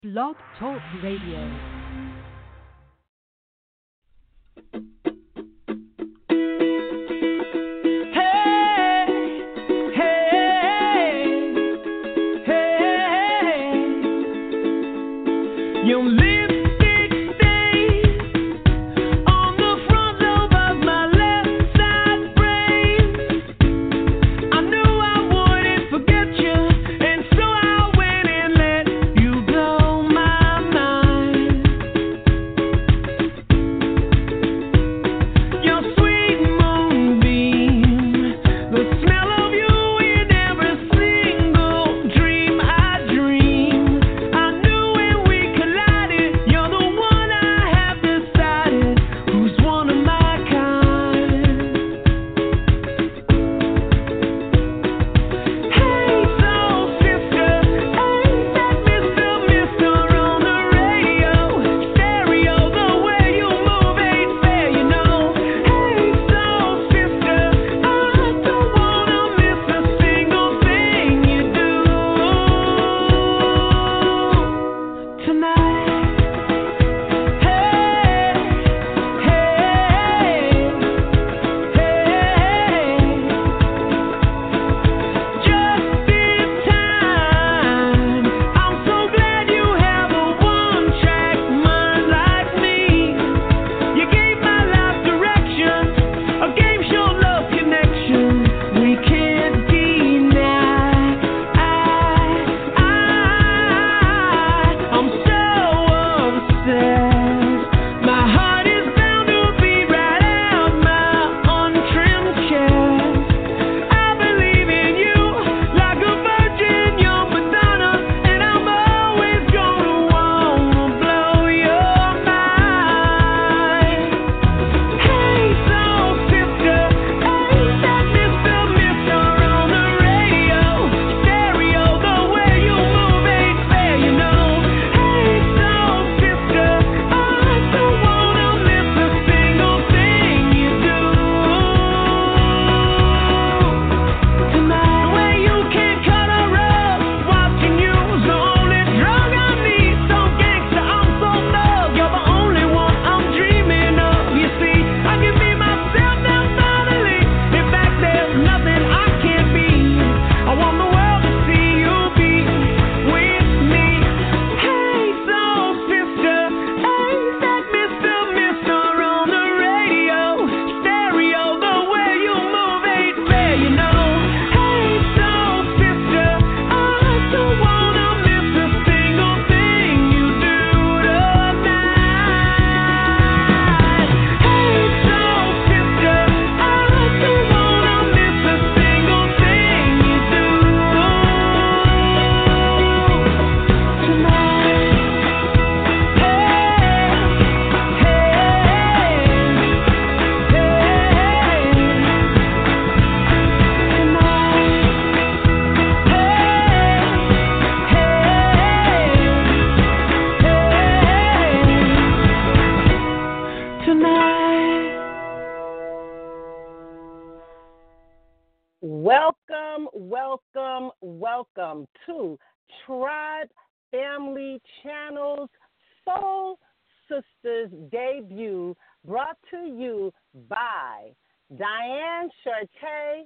Blog Talk Radio. Welcome to Tribe Family Channel's Soul Sisters debut, brought to you by Diane Sharte,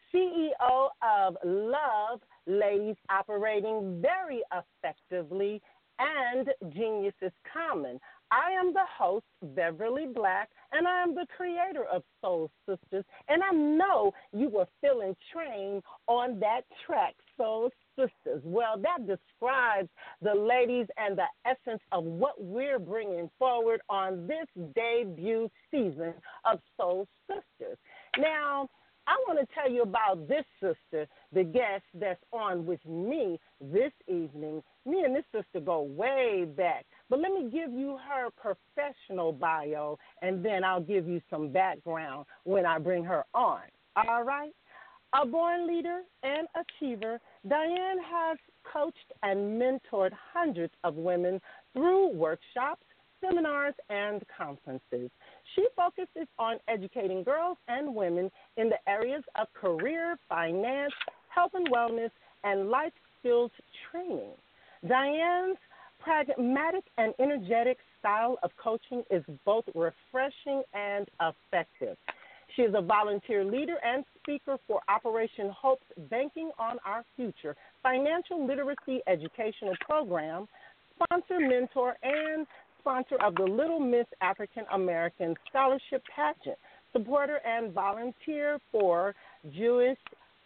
CEO of Love Ladies Operating Very Effectively, and Genius is Common. I am the host, Beverly Black, and I am the creator of Soul Sisters, and I know you were feeling trained on that track, Soul Sisters. Well, that describes the ladies and the essence of what we're bringing forward on this debut season of Soul Sisters. Now, I want to tell you about this sister, the guest that's on with me this evening. Me and this sister go way back. But let me give you her professional bio, and then I'll give you some background when I bring her on. All right? A born leader and achiever, Diane has coached and mentored hundreds of women through workshops, seminars, and conferences. She focuses on educating girls and women in the areas of career, finance, health and wellness, and life skills training. Diane's pragmatic and energetic style of coaching is both refreshing and effective. She is a volunteer leader and speaker for Operation Hope's Banking on Our Future financial literacy educational program, sponsor, mentor, and sponsor of the Little Miss African American Scholarship Pageant, supporter and volunteer for Jewish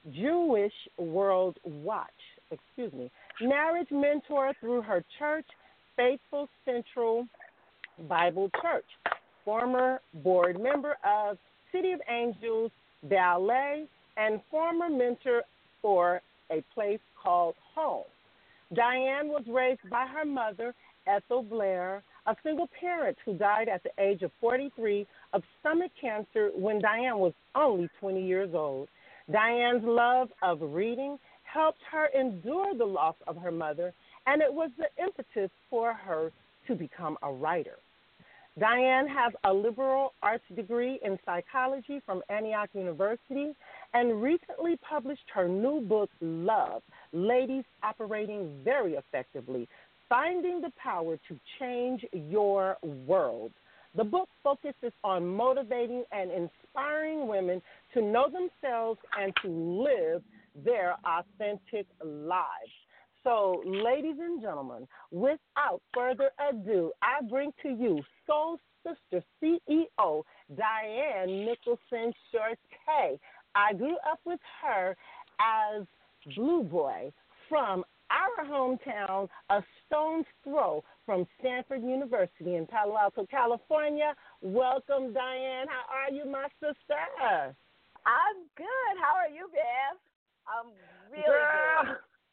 World Watch. Marriage mentor through her church, Faithful Central Bible Church, former board member of City of Angels Ballet, and former mentor for A Place Called Home. Diane was raised by her mother, Ethel Blair, a single parent who died at the age of 43 of stomach cancer when Diane was only 20 years old. Diane's love of reading helped her endure the loss of her mother, and it was the impetus for her to become a writer. Diane has a liberal arts degree in psychology from Antioch University and recently published her new book, Love, Ladies Operating Very Effectively, Finding the Power to Change Your World. The book focuses on motivating and inspiring women to know themselves and to live their authentic lives. So, ladies and gentlemen, without further ado, I bring to you Soul Sister CEO Diane Nicholson Shorte. I grew up with her as Blue Boy from our hometown, a stone's throw from Stanford University in Palo Alto, California. Welcome, Diane. How are you, my sister? I'm good. How are you, Bev? I'm really good.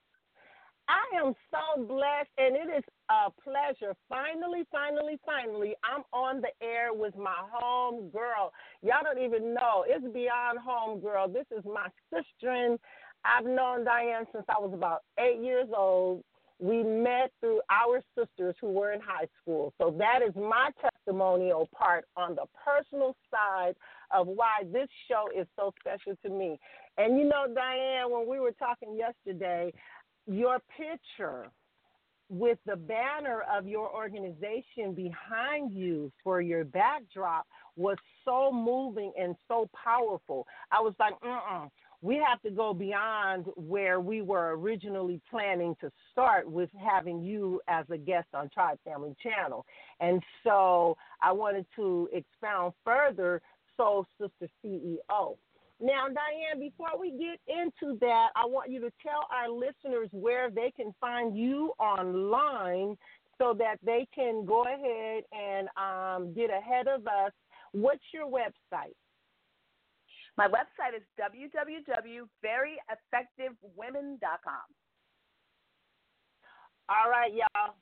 I am so blessed, and it is a pleasure. Finally, I'm on the air with my home girl. Y'all don't even know. It's beyond home girl. This is my sister. I've known Diane since I was about 8 years old. We met through our sisters who were in high school. So that is my testimonial part on the personal side of why this show is so special to me. And you know, Diane, when we were talking yesterday, your picture with the banner of your organization behind you for your backdrop was so moving and so powerful. I was like, we have to go beyond where we were originally planning to start with having you as a guest on Tribe Family Channel. And so I wanted to expound further, Soul Sister CEO. Now, Diane, before we get into that, I want you to tell our listeners where they can find you online so that they can go ahead and get ahead of us. What's your website? My website is www.veryeffectivewomen.com. All right, y'all.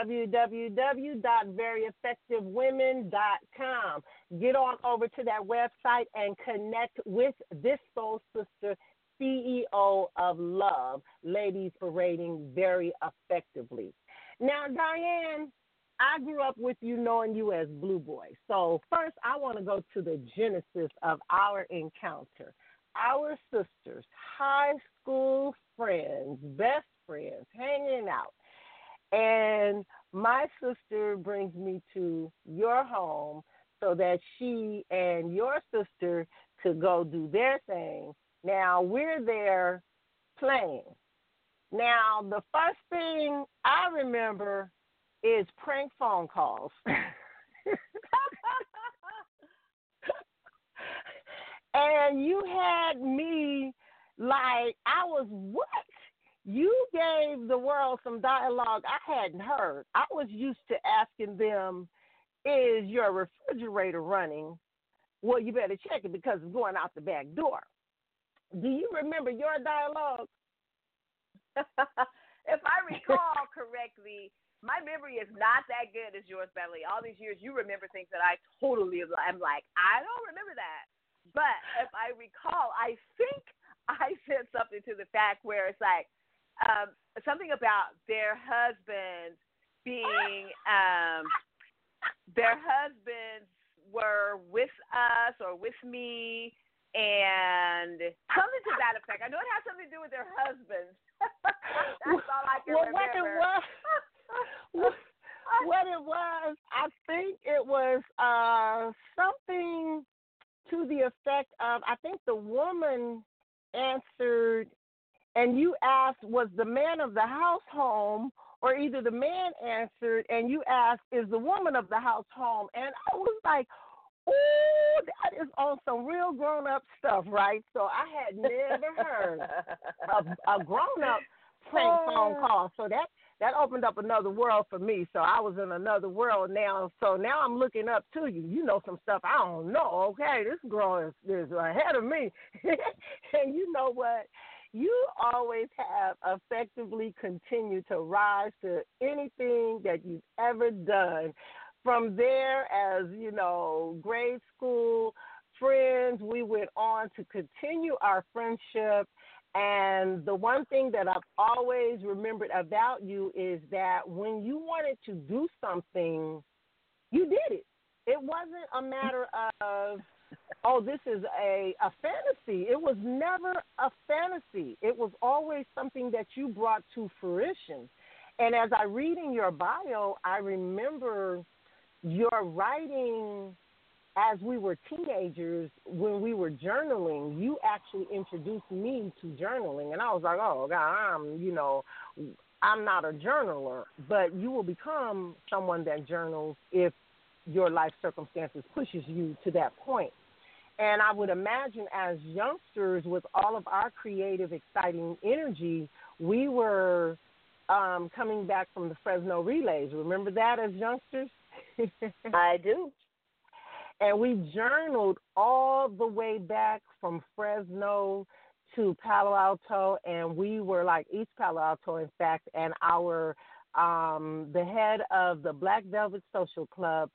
www.veryeffectivewomen.com. Get on over to that website and connect with this soul sister, CEO of Love, Ladies Operating Very Effectively. Now, Diane, I grew up with you knowing you as Blue Boy. So first, I want to go to the genesis of our encounter. Our sisters, high school friends, best friends, hanging out. And my sister brings me to your home so that she and your sister could go do their thing. Now, we're there playing. Now, the first thing I remember is prank phone calls. And you had me like, I was, what? You gave the world some dialogue I hadn't heard. I was used to asking them, is your refrigerator running? Well, you better check it because it's going out the back door. Do you remember your dialogue? If I recall correctly, my memory is not that good as yours, Beverly. All these years, you remember things that I totally am like, I don't remember that. But if I recall, I think I said something to the fact where it's like, something about their husbands being, their husbands were with us or with me, and something to that effect. I know it has something to do with their husbands. That's all I can remember. what it was, I think it was something to the effect of, I think the woman answered, and you asked, was the man of the house home? Or either the man answered, and you asked, is the woman of the house home? And I was like, ooh, that is on some real grown-up stuff, right? So I had never heard a grown-up prank phone call. So that opened up another world for me. So I was in another world now. So now I'm looking up to you. You know some stuff I don't know. Okay, this girl is ahead of me. And you know what? You always have effectively continued to rise to anything that you've ever done. From there, as you know, grade school friends, we went on to continue our friendship. And the one thing that I've always remembered about you is that when you wanted to do something, you did it. It wasn't a matter of, oh, this is a fantasy. It was never a fantasy. It was always something that you brought to fruition. And as I read in your bio, I remember your writing as we were teenagers, when we were journaling. You actually introduced me to journaling. And I was like, oh, God, I'm not a journaler. But you will become someone that journals if your life circumstances pushes you to that point. And I would imagine as youngsters, with all of our creative, exciting energy, we were coming back from the Fresno Relays. Remember that as youngsters? I do. And we journaled all the way back from Fresno to Palo Alto, and we were like East Palo Alto, in fact, and our the head of the Black Velvet Social Club,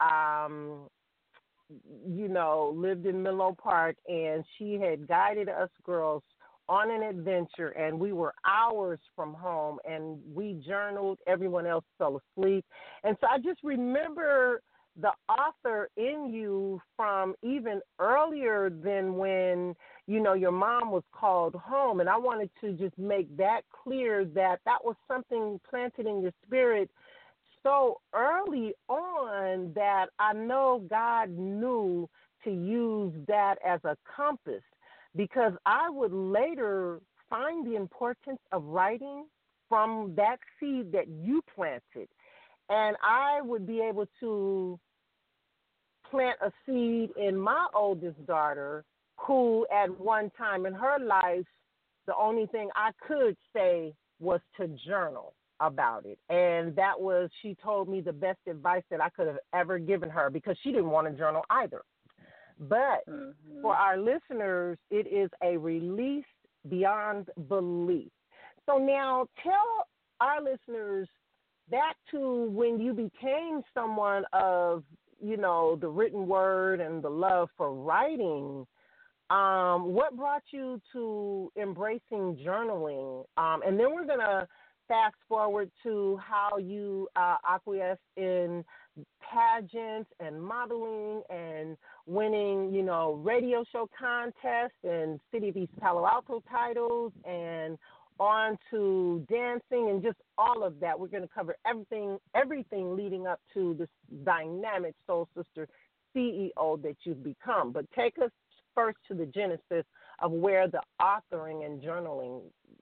lived in Menlo Park, and she had guided us girls on an adventure, and we were hours from home, and we journaled. Everyone else fell asleep. And so I just remember the author in you from even earlier than when, your mom was called home. And I wanted to just make that clear, that was something planted in your spirit so early on that I know God knew to use that as a compass, because I would later find the importance of writing from that seed that you planted. And I would be able to plant a seed in my oldest daughter, who at one time in her life, the only thing I could say was to journal about it. And that was, she told me, the best advice that I could have ever given her, because she didn't want to journal either. But for our listeners, it is a release beyond belief. So now tell our listeners back to when you became someone of, the written word and the love for writing. What brought you to embracing journaling? And then we're going to fast forward to how you acquiesced in pageants and modeling and winning, radio show contests and City of East Palo Alto titles, and on to dancing and just all of that. We're going to cover everything leading up to this dynamic Soul Sister CEO that you've become. But take us first to the genesis of where the authoring and journaling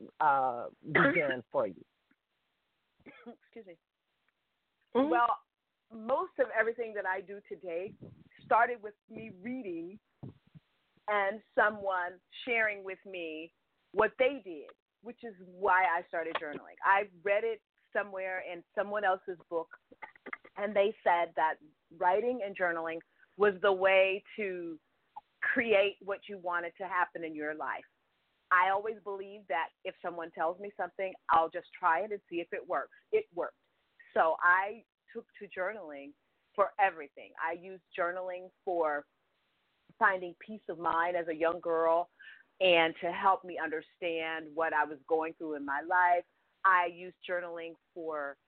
began for you. Excuse me. Mm-hmm. Well, most of everything that I do today started with me reading and someone sharing with me what they did, which is why I started journaling. I read it somewhere in someone else's book, and they said that writing and journaling was the way to create what you wanted to happen in your life. I always believe that if someone tells me something, I'll just try it and see if it works. It worked. So I took to journaling for everything. I used journaling for finding peace of mind as a young girl and to help me understand what I was going through in my life. I used journaling for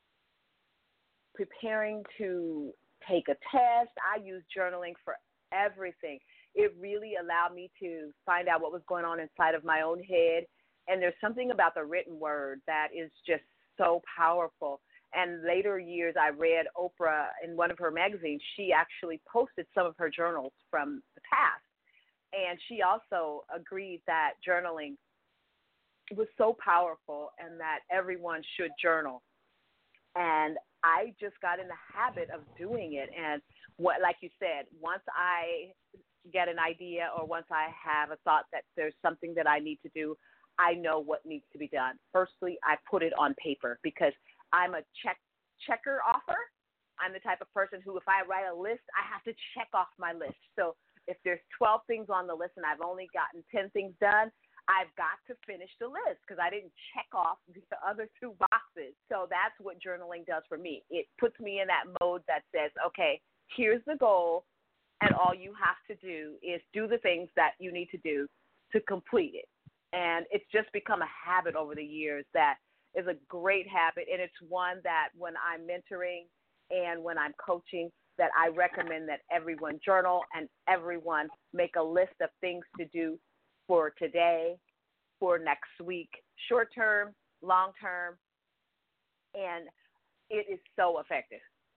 preparing to take a test. I used journaling for everything. It really allowed me to find out what was going on inside of my own head. And there's something about the written word that is just so powerful. And later years, I read Oprah in one of her magazines. She actually posted some of her journals from the past. And she also agreed that journaling was so powerful and that everyone should journal. And I just got in the habit of doing it. And what, like you said, once I get an idea or once I have a thought that there's something that I need to do, I know what needs to be done. Firstly, I put it on paper because I'm a checker offer. I'm the type of person who, if I write a list, I have to check off my list. So if there's 12 things on the list and I've only gotten 10 things done, I've got to finish the list because I didn't check off the other 2 boxes. So that's what journaling does for me. It puts me in that mode that says, okay, here's the goal, and all you have to do is do the things that you need to do to complete it. And it's just become a habit over the years that is a great habit, and it's one that when I'm mentoring and when I'm coaching, that I recommend that everyone journal and everyone make a list of things to do for today, for next week, short term, long term, and it is so effective.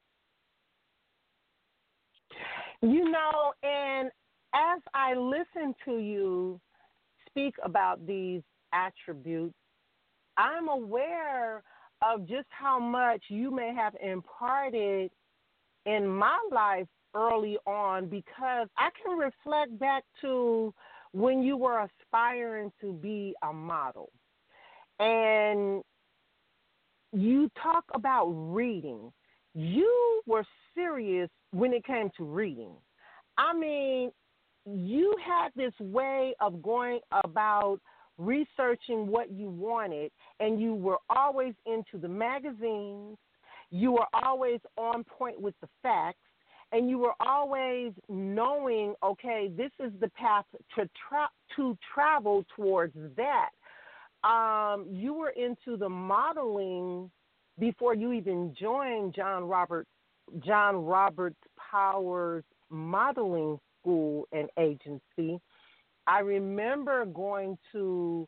You know, and as I listen to you speak about these attributes, I'm aware of just how much you may have imparted in my life early on, because I can reflect back to when you were aspiring to be a model. And you talk about reading. You were serious when it came to reading. I mean, you had this way of going about researching what you wanted, and you were always into the magazines. You were always on point with the facts, and you were always knowing, okay, this is the path to travel towards that. You were into the modeling before you even joined John Robert Powers Modeling School and Agency. I remember going to,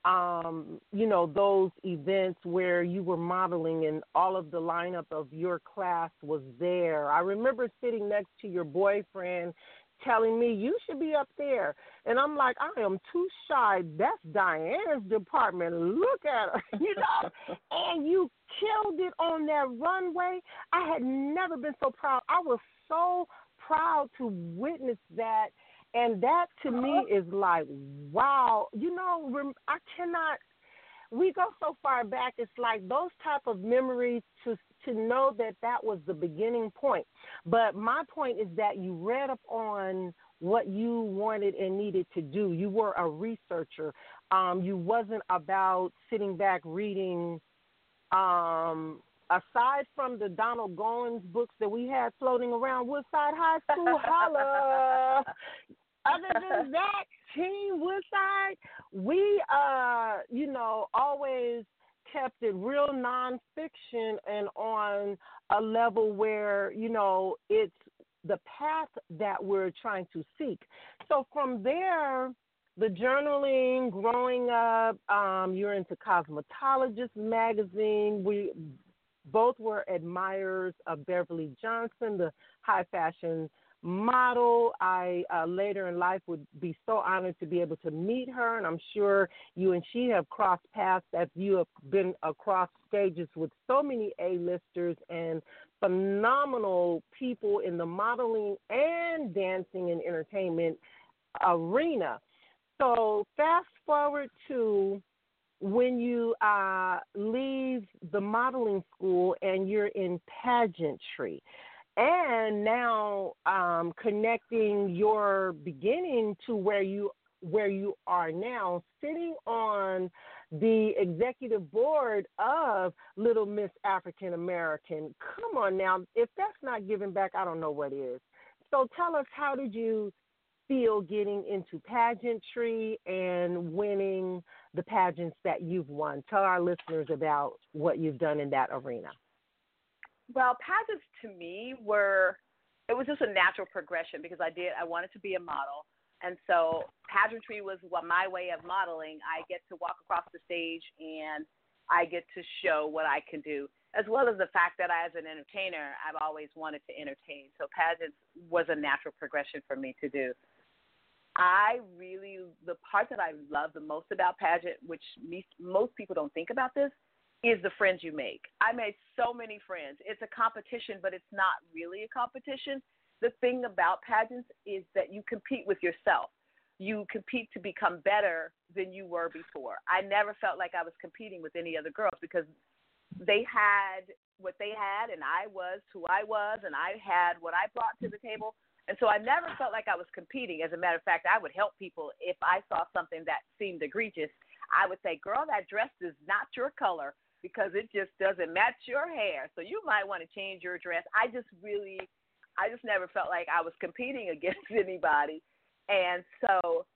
those events where you were modeling and all of the lineup of your class was there. I remember sitting next to your boyfriend telling me, you should be up there. And I'm like, I am too shy. That's Diane's department. Look at her, and you killed it on that runway. I had never been so proud. I was so proud to witness that. And that to me is like, wow, I cannot, we go so far back. It's like those type of memories to know that was the beginning point. But my point is that you read up on what you wanted and needed to do. You were a researcher. You wasn't about sitting back reading, aside from the Donald Goins books that we had floating around Woodside High School, holla. Other than that, Team Woodside, we, always kept it real nonfiction and on a level where, it's the path that we're trying to seek. So from there, the journaling, growing up, you're into Cosmetologist magazine. We both were admirers of Beverly Johnson, the high fashion model. I later in life would be so honored to be able to meet her, and I'm sure you and she have crossed paths as you have been across stages with so many A-listers and phenomenal people in the modeling and dancing and entertainment arena. So fast forward to when you leave the modeling school and you're in pageantry. And now connecting your beginning to where you are now, sitting on the executive board of Little Miss African American. Come on now, if that's not giving back, I don't know what is. So tell us, how did you feel getting into pageantry and winning the pageants that you've won? Tell our listeners about what you've done in that arena. Well, pageants to me it was just a natural progression because I wanted to be a model. And so pageantry was my way of modeling. I get to walk across the stage and I get to show what I can do. as well as the fact that as an entertainer, I've always wanted to entertain. So pageants was a natural progression for me to do. The part that I love the most about pageant, which most people don't think about this, is the friends you make. I made so many friends. It's a competition, but it's not really a competition. The thing about pageants is that you compete with yourself. You compete to become better than you were before. I never felt like I was competing with any other girls because they had what they had, and I was who I was, and I had what I brought to the table. And so I never felt like I was competing. As a matter of fact, I would help people if I saw something that seemed egregious. I would say, girl, that dress is not your color because it just doesn't match your hair. So you might want to change your dress. I just never felt like I was competing against anybody. And so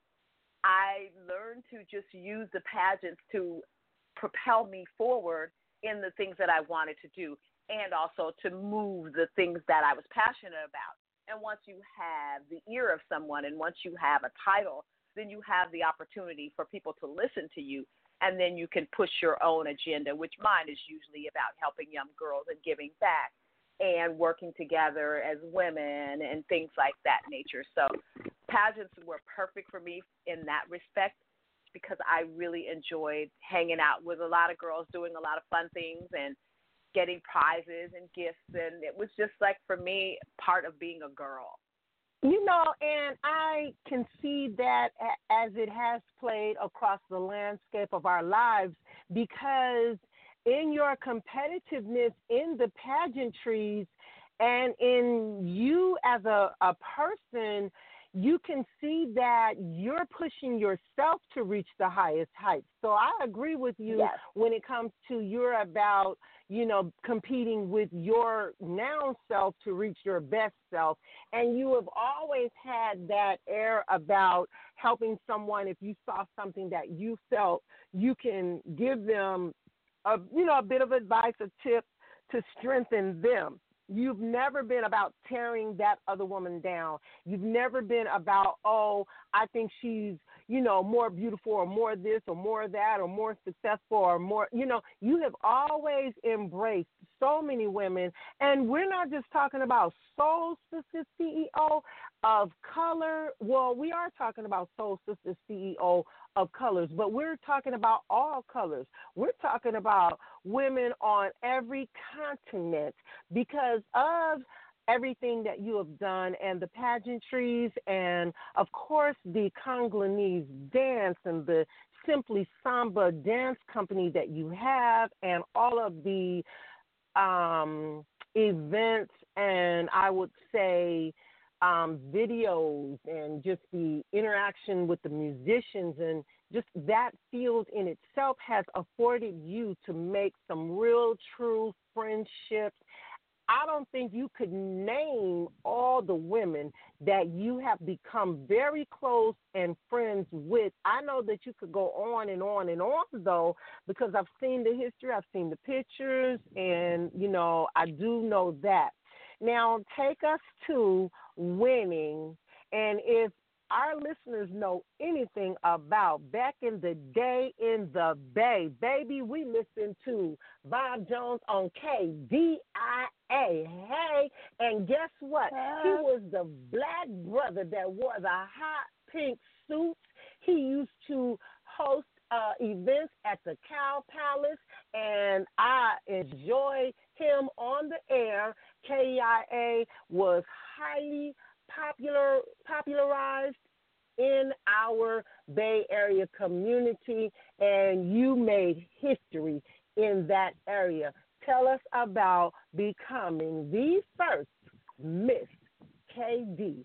I learned to just use the pageants to propel me forward in the things that I wanted to do and also to move the things that I was passionate about. And once you have the ear of someone and once you have a title, then you have the opportunity for people to listen to you, and then you can push your own agenda, which mine is usually about helping young girls and giving back and working together as women and things like that nature. So pageants were perfect for me in that respect because I really enjoyed hanging out with a lot of girls, doing a lot of fun things and getting prizes and gifts. And it was just like, for me, part of being a girl. You know, and I can see that as it has played across the landscape of our lives, because in your competitiveness in the pageantries and in you as a person, you can see that you're pushing yourself to reach the highest heights. So I agree with you when it comes to you're about, you know, competing with your now self to reach your best self. And you have always had that air about helping someone if you saw something that you felt you can give them a bit of advice, a tip to strengthen them. You've never been about tearing that other woman down. You've never been about, oh, I think she's, you know, more beautiful or more this or more that or more successful or more, you know, you have always embraced so many women. And we're not just talking about Soul Sisters CEO of color. Well, we are talking about Soul Sisters CEO of colors, but we're talking about all colors. We're talking about women on every continent because of everything that you have done and the pageantries and, of course, the Congolese dance and the Simply Samba dance company that you have and all of the events and I would say videos and just the interaction with the musicians and just that field in itself has afforded you to make some real true friendships. I don't think you could name all the women that you have become very close and friends with. I know that you could go on and on and on, though, because I've seen the history, I've seen the pictures, and, you know, I do know that. Now, take us to winning, and if our listeners know anything about back in the day in the Bay, baby, we listened to Bob Jones on KDIA. Hey, and guess what? He was the black brother that wore the hot pink suits. He used to host events at the Cow Palace, and I enjoyed him on the air. KDIA was highly popularized in our Bay Area community, and you made history in that area. Tell us about becoming the first Miss KDIA.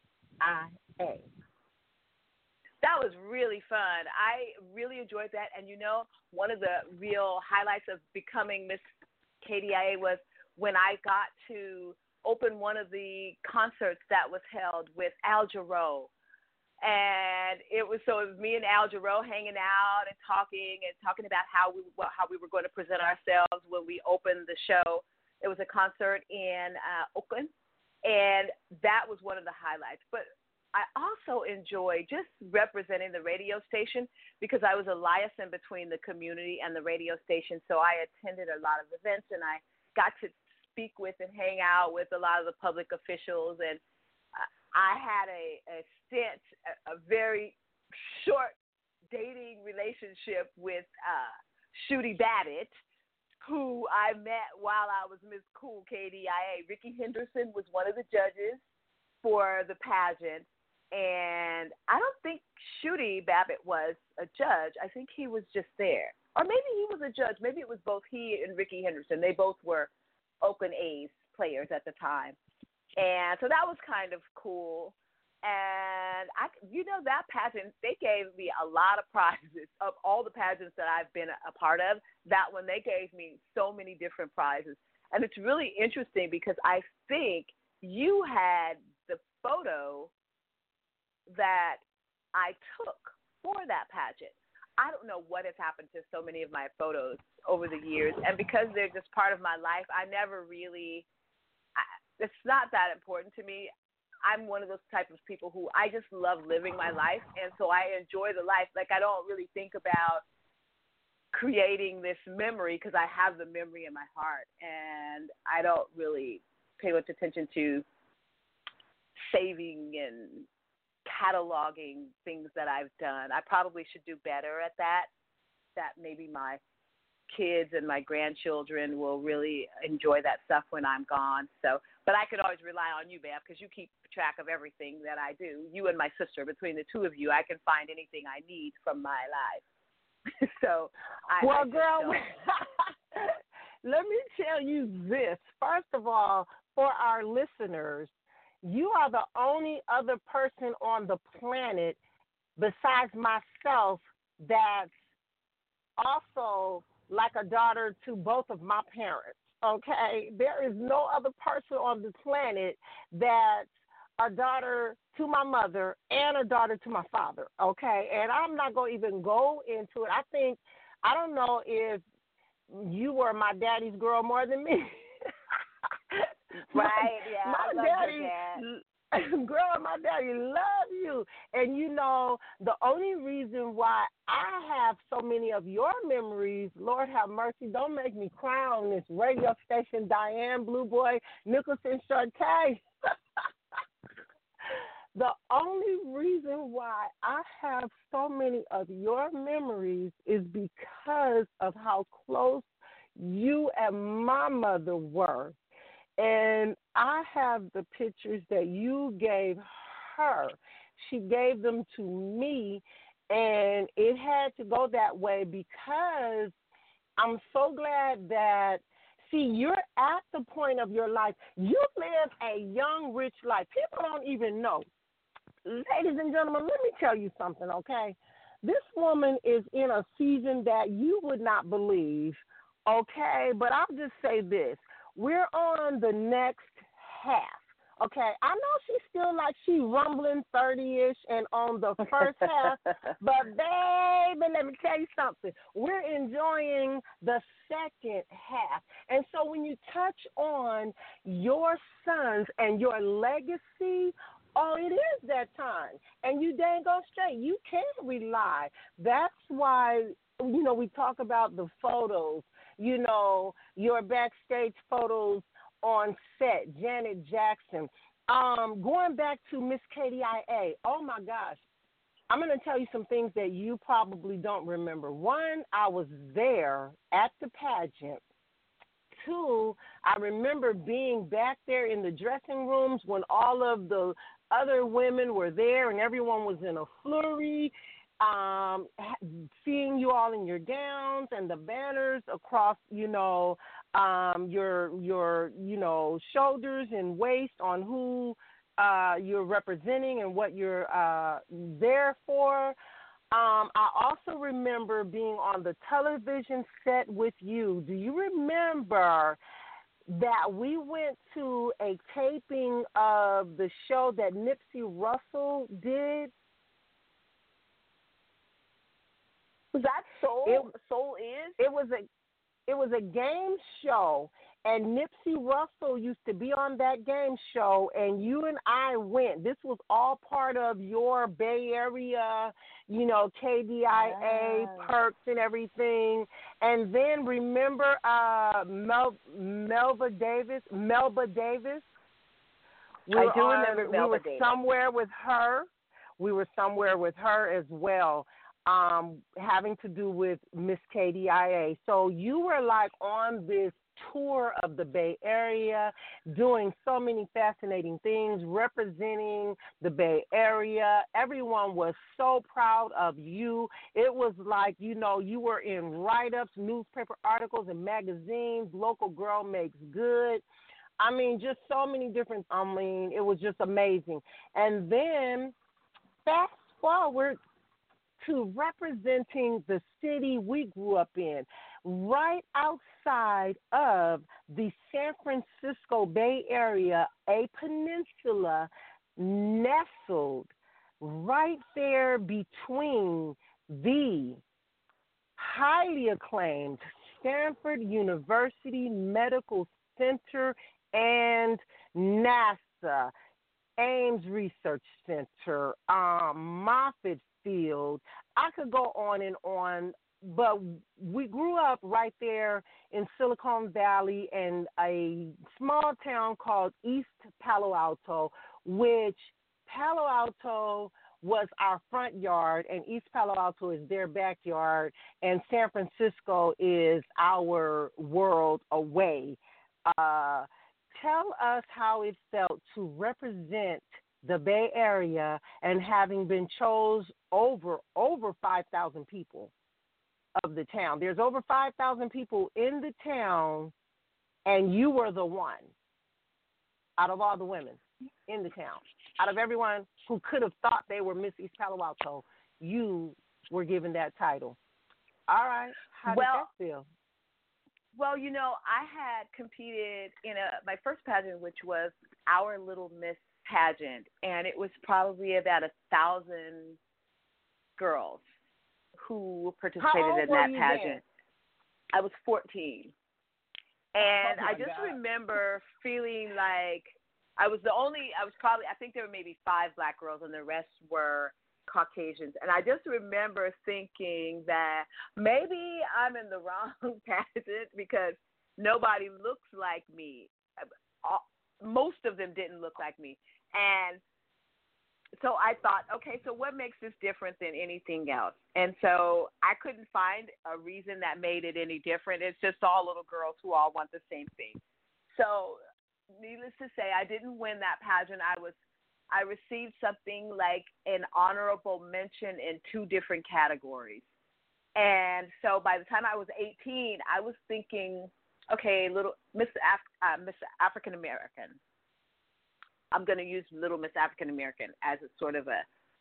That was really fun. I really enjoyed that. And, you know, one of the real highlights of becoming Miss KDIA was when I got to open one of the concerts that was held with Al Jarreau. And it was me and Al Jarreau hanging out and talking about how we were going to present ourselves when we opened the show. It was a concert in Oakland, and that was one of the highlights. But I also enjoy just representing the radio station because I was a liaison between the community and the radio station. So I attended a lot of events, and I got to speak with and hang out with a lot of the public officials, and I had a stint, a very short dating relationship with Shooty Babbitt, who I met while I was Miss Cool KDIA. Ricky Henderson was one of the judges for the pageant, and I don't think Shooty Babbitt was a judge. I think he was just there. Or maybe he was a judge. Maybe it was both he and Ricky Henderson. They both were Oakland A's players at the time. And so that was kind of cool. And, that pageant, they gave me a lot of prizes. Of all the pageants that I've been a part of, that one, they gave me so many different prizes. And it's really interesting because I think you had the photo that I took for that pageant. I don't know what has happened to so many of my photos over the years. And because they're just part of my life, I never really it's not that important to me. I'm one of those type of people who I just love living my life, and so I enjoy the life. Like, I don't really think about creating this memory because I have the memory in my heart, and I don't really pay much attention to saving and cataloging things that I've done. I probably should do better at that maybe my kids and my grandchildren will really enjoy that stuff when I'm gone. So, but I could always rely on you, Bab, because you keep track of everything that I do. You and my sister, between the two of you, I can find anything I need from my life. So, girl, let me tell you this. First of all, for our listeners, you are the only other person on the planet besides myself that's also like a daughter to both of my parents, okay? There is no other person on the planet that's a daughter to my mother and a daughter to my father, okay? And I'm not going to even go into it. I don't know if you were my daddy's girl more than me. Right, yeah, my I love daddy, your dad. Girl, my daddy love you. And the only reason why I have so many of your memories, Lord have mercy, don't make me cry on this radio station, Diane, Blue Boy, Nicholson, Shortay. The only reason why I have so many of your memories is because of how close you and my mother were. And I have the pictures that you gave her. She gave them to me, and it had to go that way because I'm so glad that, you're at the point of your life. You live a young, rich life. People don't even know. Ladies and gentlemen, let me tell you something, okay? This woman is in a season that you would not believe, okay? But I'll just say this. We're on the next half, okay? I know she's still like she's rumbling 30-ish and on the first half, but baby, let me tell you something. We're enjoying the second half. And so when you touch on your sons and your legacy, it is that time. And you dang go straight. You can't rely. That's why, we talk about the photos. Your backstage photos on set, Janet Jackson. Going back to Miss KDIA, oh, my gosh. I'm going to tell you some things that you probably don't remember. One, I was there at the pageant. Two, I remember being back there in the dressing rooms when all of the other women were there and everyone was in a flurry. Seeing you all in your gowns and the banners across, your shoulders and waist on who you're representing and what you're there for. I also remember being on the television set with you. Do you remember that we went to a taping of the show that Nipsey Russell did? Was that Soul? Soul Is? It was a game show, And Nipsey Russell used to be on that game show, and you and I went. This was all part of your Bay Area, KDIA perks and everything. And then remember Melba Davis? I do remember Melba Davis. We were somewhere with her. We were somewhere with her as well, having to do with Miss KDIA. So you were like on this tour of the Bay Area, doing so many fascinating things, representing the Bay Area. Everyone was so proud of you. It was like, you were in write-ups, newspaper articles, and magazines. Local Girl Makes Good. I mean, just so many different, it was just amazing. And then fast forward to representing the city we grew up in, right outside of the San Francisco Bay Area, a peninsula nestled right there between the highly acclaimed Stanford University Medical Center and NASA, Ames Research Center, Moffett Field. I could go on and on, but we grew up right there in Silicon Valley in a small town called East Palo Alto, which Palo Alto was our front yard, and East Palo Alto is their backyard, and San Francisco is our world away. Tell us how it felt to represent the Bay Area and having been chose over 5,000 people of the town. There's over 5,000 people in the town, and you were the one out of all the women in the town. Out of everyone who could have thought they were Miss East Palo Alto, you were given that title. All right. How did that feel? Well, I had competed in my first pageant, which was Our Little Miss pageant, and it was probably about 1,000 girls who participated in that pageant. I was 14. And I just remember feeling like I think there were maybe 5 black girls and the rest were Caucasians. And I just remember thinking that maybe I'm in the wrong pageant because nobody looks like me. Most of them didn't look like me. And so I thought, okay, so what makes this different than anything else? And so I couldn't find a reason that made it any different. It's just all little girls who all want the same thing. So needless to say, I didn't win that pageant. I received something like an honorable mention in 2 different categories. And so by the time I was 18, I was thinking, okay, little Miss African American. I'm going to use Little Miss African American as a sort of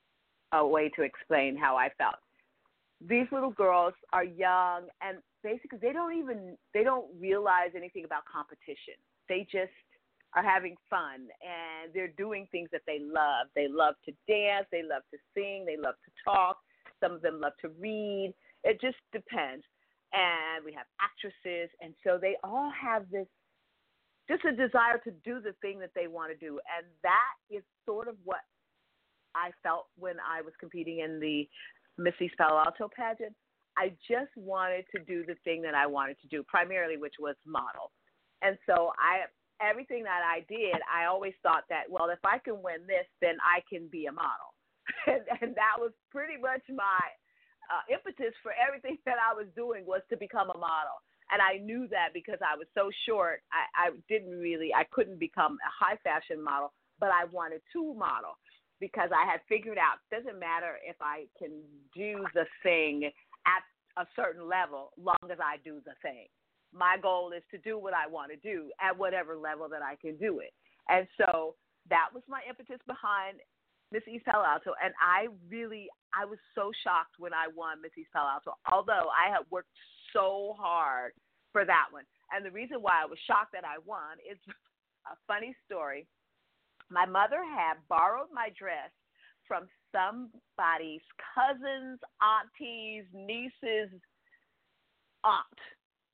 a way to explain how I felt. These little girls are young, and basically they don't realize anything about competition. They just are having fun, and they're doing things that they love. They love to dance. They love to sing. They love to talk. Some of them love to read. It just depends. And we have actresses, and so they all have this just a desire to do the thing that they want to do. And that is sort of what I felt when I was competing in the Miss East Palo Alto pageant. I just wanted to do the thing that I wanted to do, primarily, which was model. And so everything that I did, I always thought that, well, if I can win this, then I can be a model. and that was pretty much my impetus for everything that I was doing was to become a model. And I knew that because I was so short, I couldn't become a high fashion model, but I wanted to model because I had figured out it doesn't matter if I can do the thing at a certain level, long as I do the thing. My goal is to do what I want to do at whatever level that I can do it. And so that was my impetus behind Miss East Palo Alto. And I was so shocked when I won Miss East Palo Alto, although I had worked so hard for that one. And the reason why I was shocked that I won is a funny story. My mother had borrowed my dress from somebody's cousin's, auntie's, niece's aunt.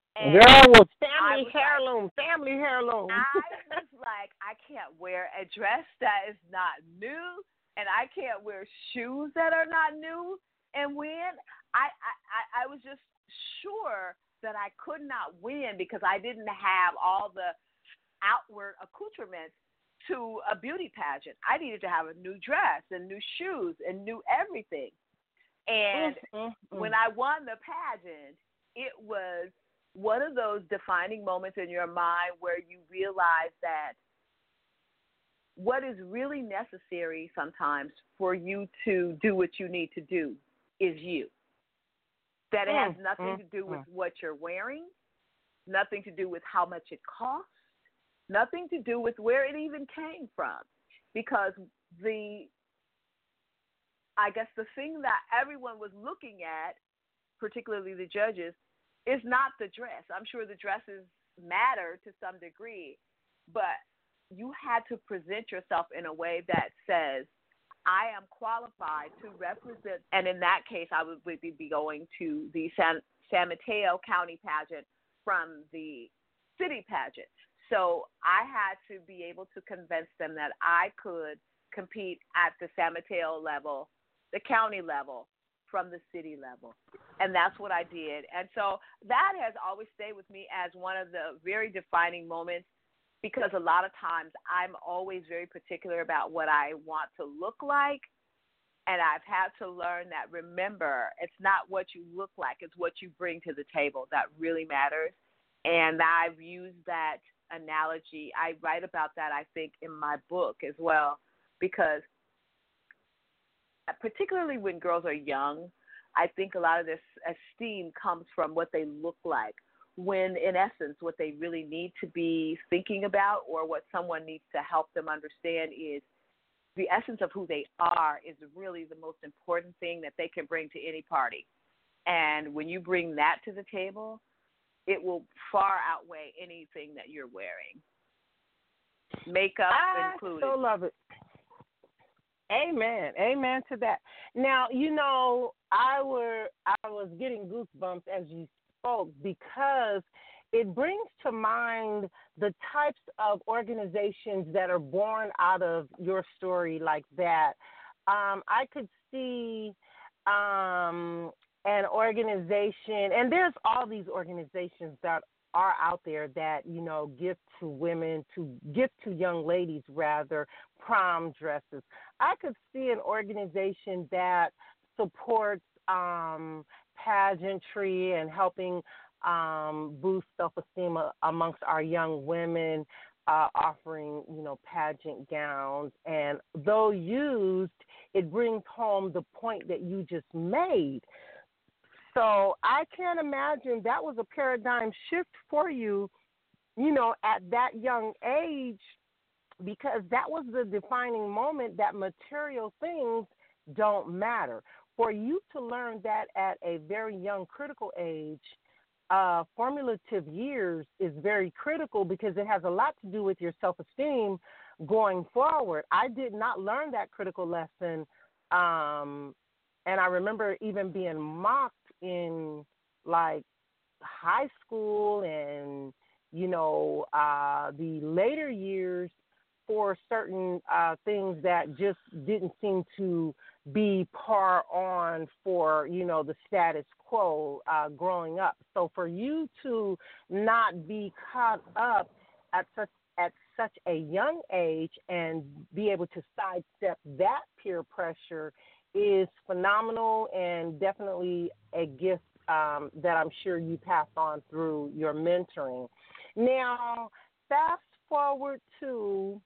And Girl was I family was heirloom, family heirloom. I was like, I can't wear a dress that is not new, and I can't wear shoes that are not new. And when I was just sure that I could not win because I didn't have all the outward accoutrements to a beauty pageant. I needed to have a new dress and new shoes and new everything. And when I won the pageant, it was one of those defining moments in your mind where you realize that what is really necessary sometimes for you to do what you need to do is you. That it has nothing to do with what you're wearing, nothing to do with how much it costs, nothing to do with where it even came from. Because I guess the thing that everyone was looking at, particularly the judges, is not the dress. I'm sure the dresses matter to some degree, but you had to present yourself in a way that says, I am qualified to represent, and in that case, I would be going to the San Mateo County pageant from the city pageant. So I had to be able to convince them that I could compete at the San Mateo level, the county level, from the city level. And that's what I did. And so that has always stayed with me as one of the very defining moments, because a lot of times I'm always very particular about what I want to look like. And I've had to learn that, remember, it's not what you look like, it's what you bring to the table that really matters. And I've used that analogy. I write about that, I think, in my book as well, because particularly when girls are young, I think a lot of this esteem comes from what they look like, when in essence what they really need to be thinking about, or what someone needs to help them understand, is the essence of who they are is really the most important thing that they can bring to any party. And when you bring that to the table, it will far outweigh anything that you're wearing. Makeup included. I so love it. Amen. Amen to that. Now, you know, I was getting goosebumps as you spoke, because it brings to mind the types of organizations that are born out of your story like that. I could see an organization, and there's all these organizations that are out there that, you know, give to women, to give to young ladies, rather, prom dresses. I could see an organization that supports pageantry and helping boost self-esteem amongst our young women, offering, you know, pageant gowns. And though used, it brings home the point that you just made. So I can't imagine that was a paradigm shift for you, you know, at that young age, because that was the defining moment that material things don't matter. For you to learn that at a very young, critical age, formative years is very critical, because it has a lot to do with your self-esteem going forward. I did not learn that critical lesson, and I remember even being mocked in, like, high school and, you know, the later years for certain things that just didn't seem to be par on for, you know, the status quo growing up. So for you to not be caught up at such a young age and be able to sidestep that peer pressure is phenomenal, and definitely a gift that I'm sure you passed on through your mentoring. Now, fast forward to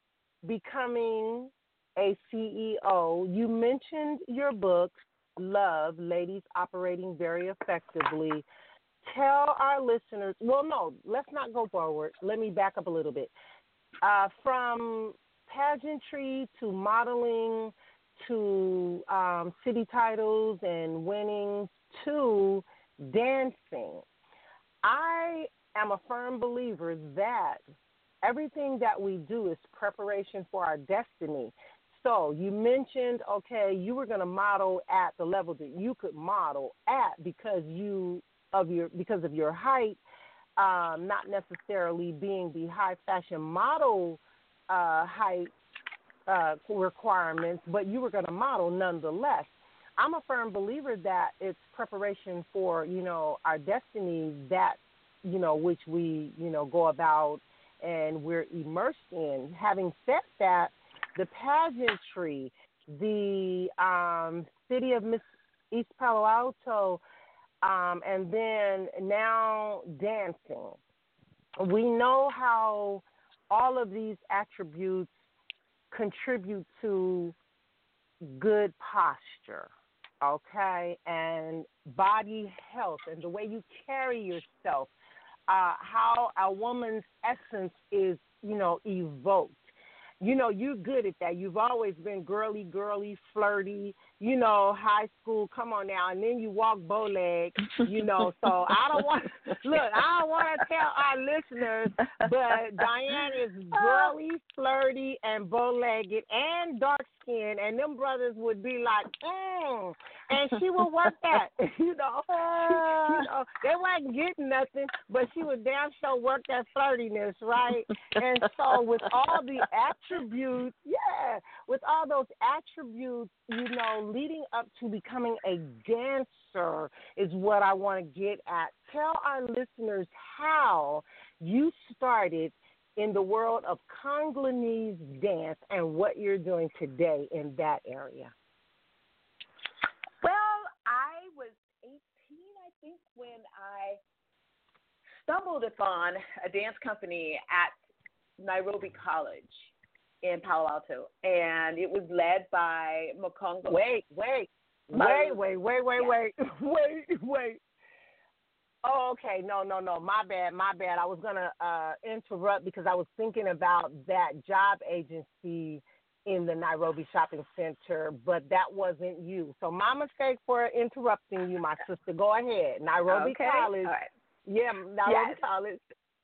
becoming a CEO. You mentioned your book, Love, Ladies Operating Very Effectively. Tell our listeners, well, no, let's not go forward. Let me back up a little bit. From pageantry to modeling to city titles and winnings to dancing, I am a firm believer that everything that we do is preparation for our destiny. So you mentioned, okay, you were going to model at the level that you could model at because of your height not necessarily being the high fashion model height requirements, but you were going to model nonetheless. I'm a firm believer that it's preparation for, our destiny that, which we, go about and we're immersed in. Having said that, the pageantry, the city of East Palo Alto, and then now dancing. We know how all of these attributes contribute to good posture, okay, and body health and the way you carry yourself, how a woman's essence is, evoked. You're good at that. You've always been girly, flirty, high school, come on now. And then you walk bow-legged, so I don't want to tell our listeners, but Diane is girly, flirty, and bow-legged and dark-skinned, and them brothers would be like, and she would work that, they wasn't getting nothing, but she would damn sure work that flirtiness, right? And so with all the attributes, with all those attributes, leading up to becoming a dancer is what I want to get at. Tell our listeners how you started in the world of Congolese dance and what you're doing today in that area. Well, I was 18, I think, when I stumbled upon a dance company at Nairobi College in Palo Alto, and it was led by Makongo. Wait. Oh, okay. No. My bad. I was going to interrupt because I was thinking about that job agency in the Nairobi Shopping Center, but that wasn't you. So my mistake for interrupting you, my sister. Go ahead. Nairobi College. All right. Yeah, Nairobi College.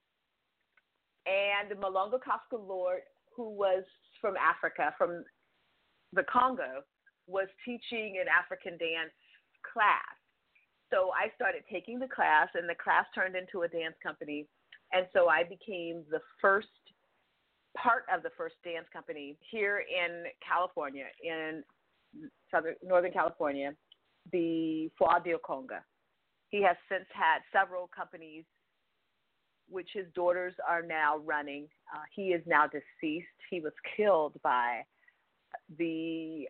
And Malonga Koska-Lord, who was from Africa, from the Congo, was teaching an African dance class. So I started taking the class, and the class turned into a dance company. And so I became the first part of the first dance company here in California, in Northern California, the Fuadio Conga. He has since had several companies, which his daughters are now running. He is now deceased. He was killed by the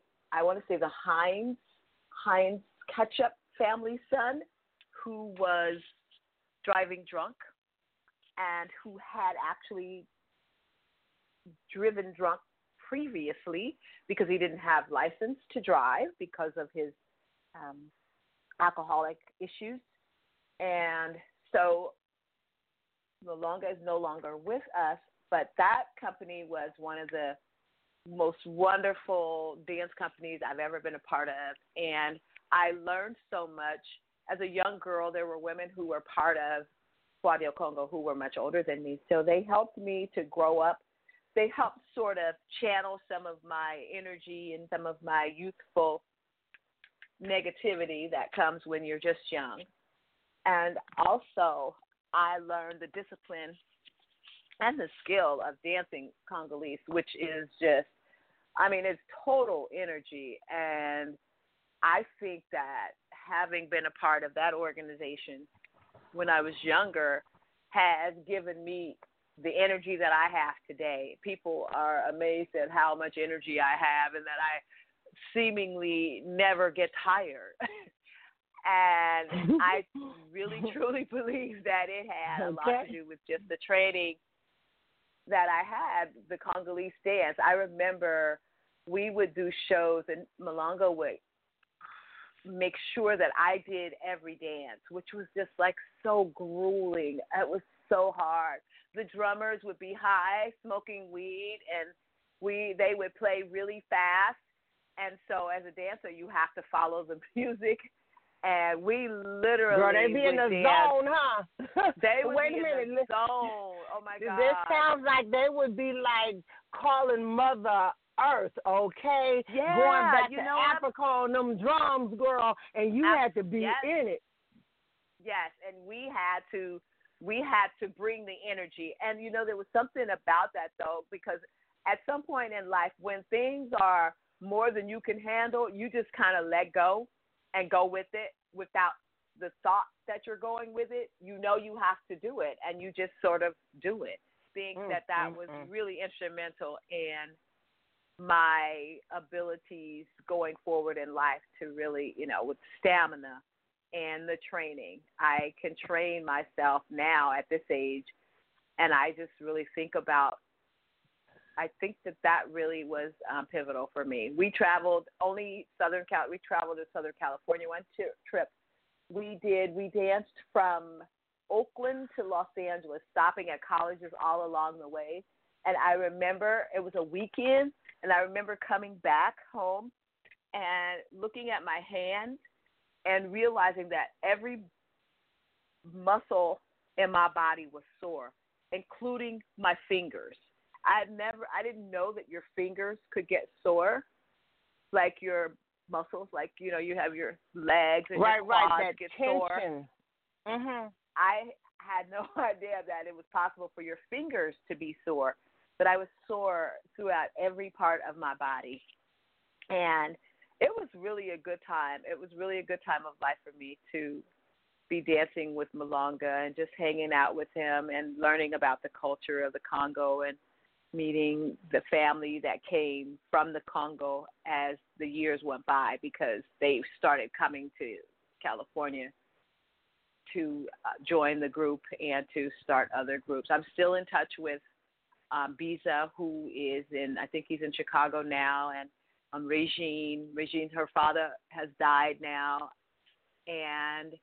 Heinz Ketchup family son, who was driving drunk and who had actually driven drunk previously because he didn't have license to drive because of his alcoholic issues. And so Malonga is no longer with us, but that company was one of the most wonderful dance companies I've ever been a part of. And I learned so much. As a young girl, there were women who were part of Fuadio Congo who were much older than me. So they helped me to grow up. They helped sort of channel some of my energy and some of my youthful negativity that comes when you're just young. And also, I learned the discipline and the skill of dancing Congolese, which is just, it's total energy. And I think that having been a part of that organization when I was younger has given me the energy that I have today. People are amazed at how much energy I have and that I seemingly never get tired. And I really, truly believe that it had a lot to do with just the training that I had, the Congolese dance. I remember we would do shows, and Malonga would make sure that I did every dance, which was just like so grueling. It was so hard. The drummers would be high, smoking weed, and they would play really fast. And so as a dancer, you have to follow the music. And we literally Girl, they be in the zone, huh? They would Wait be a minute. in the zone. Oh, my God. This sounds like they would be like calling Mother Earth, okay? Yeah. Going back to Africa on them drums, girl, and you had to be in it. Yes, and we had to we had to bring the energy. And, there was something about that, though, because at some point in life, when things are more than you can handle, you just kind of let go and go with it without the thought that you're going with it. You have to do it, and you just sort of do it. Think that was really instrumental in my abilities going forward in life to really, with stamina and the training. I can train myself now at this age, and I just really think I think that really was pivotal for me. We traveled we traveled to Southern California one trip. We danced from Oakland to Los Angeles, stopping at colleges all along the way. And I remember it was a weekend, and I remember coming back home and looking at my hands and realizing that every muscle in my body was sore, including my fingers. I didn't know that your fingers could get sore, like your muscles, like, you have your legs and your quads that get tension. sore. Mm-hmm. I had no idea that it was possible for your fingers to be sore, but I was sore throughout every part of my body. And it was really a good time. It was really a good time of life for me to be dancing with Malonga and just hanging out with him and learning about the culture of the Congo and meeting the family that came from the Congo as the years went by, because they started coming to California to join the group and to start other groups. I'm still in touch with Biza, who is I think he's in Chicago now, and Regine, her father has died now, and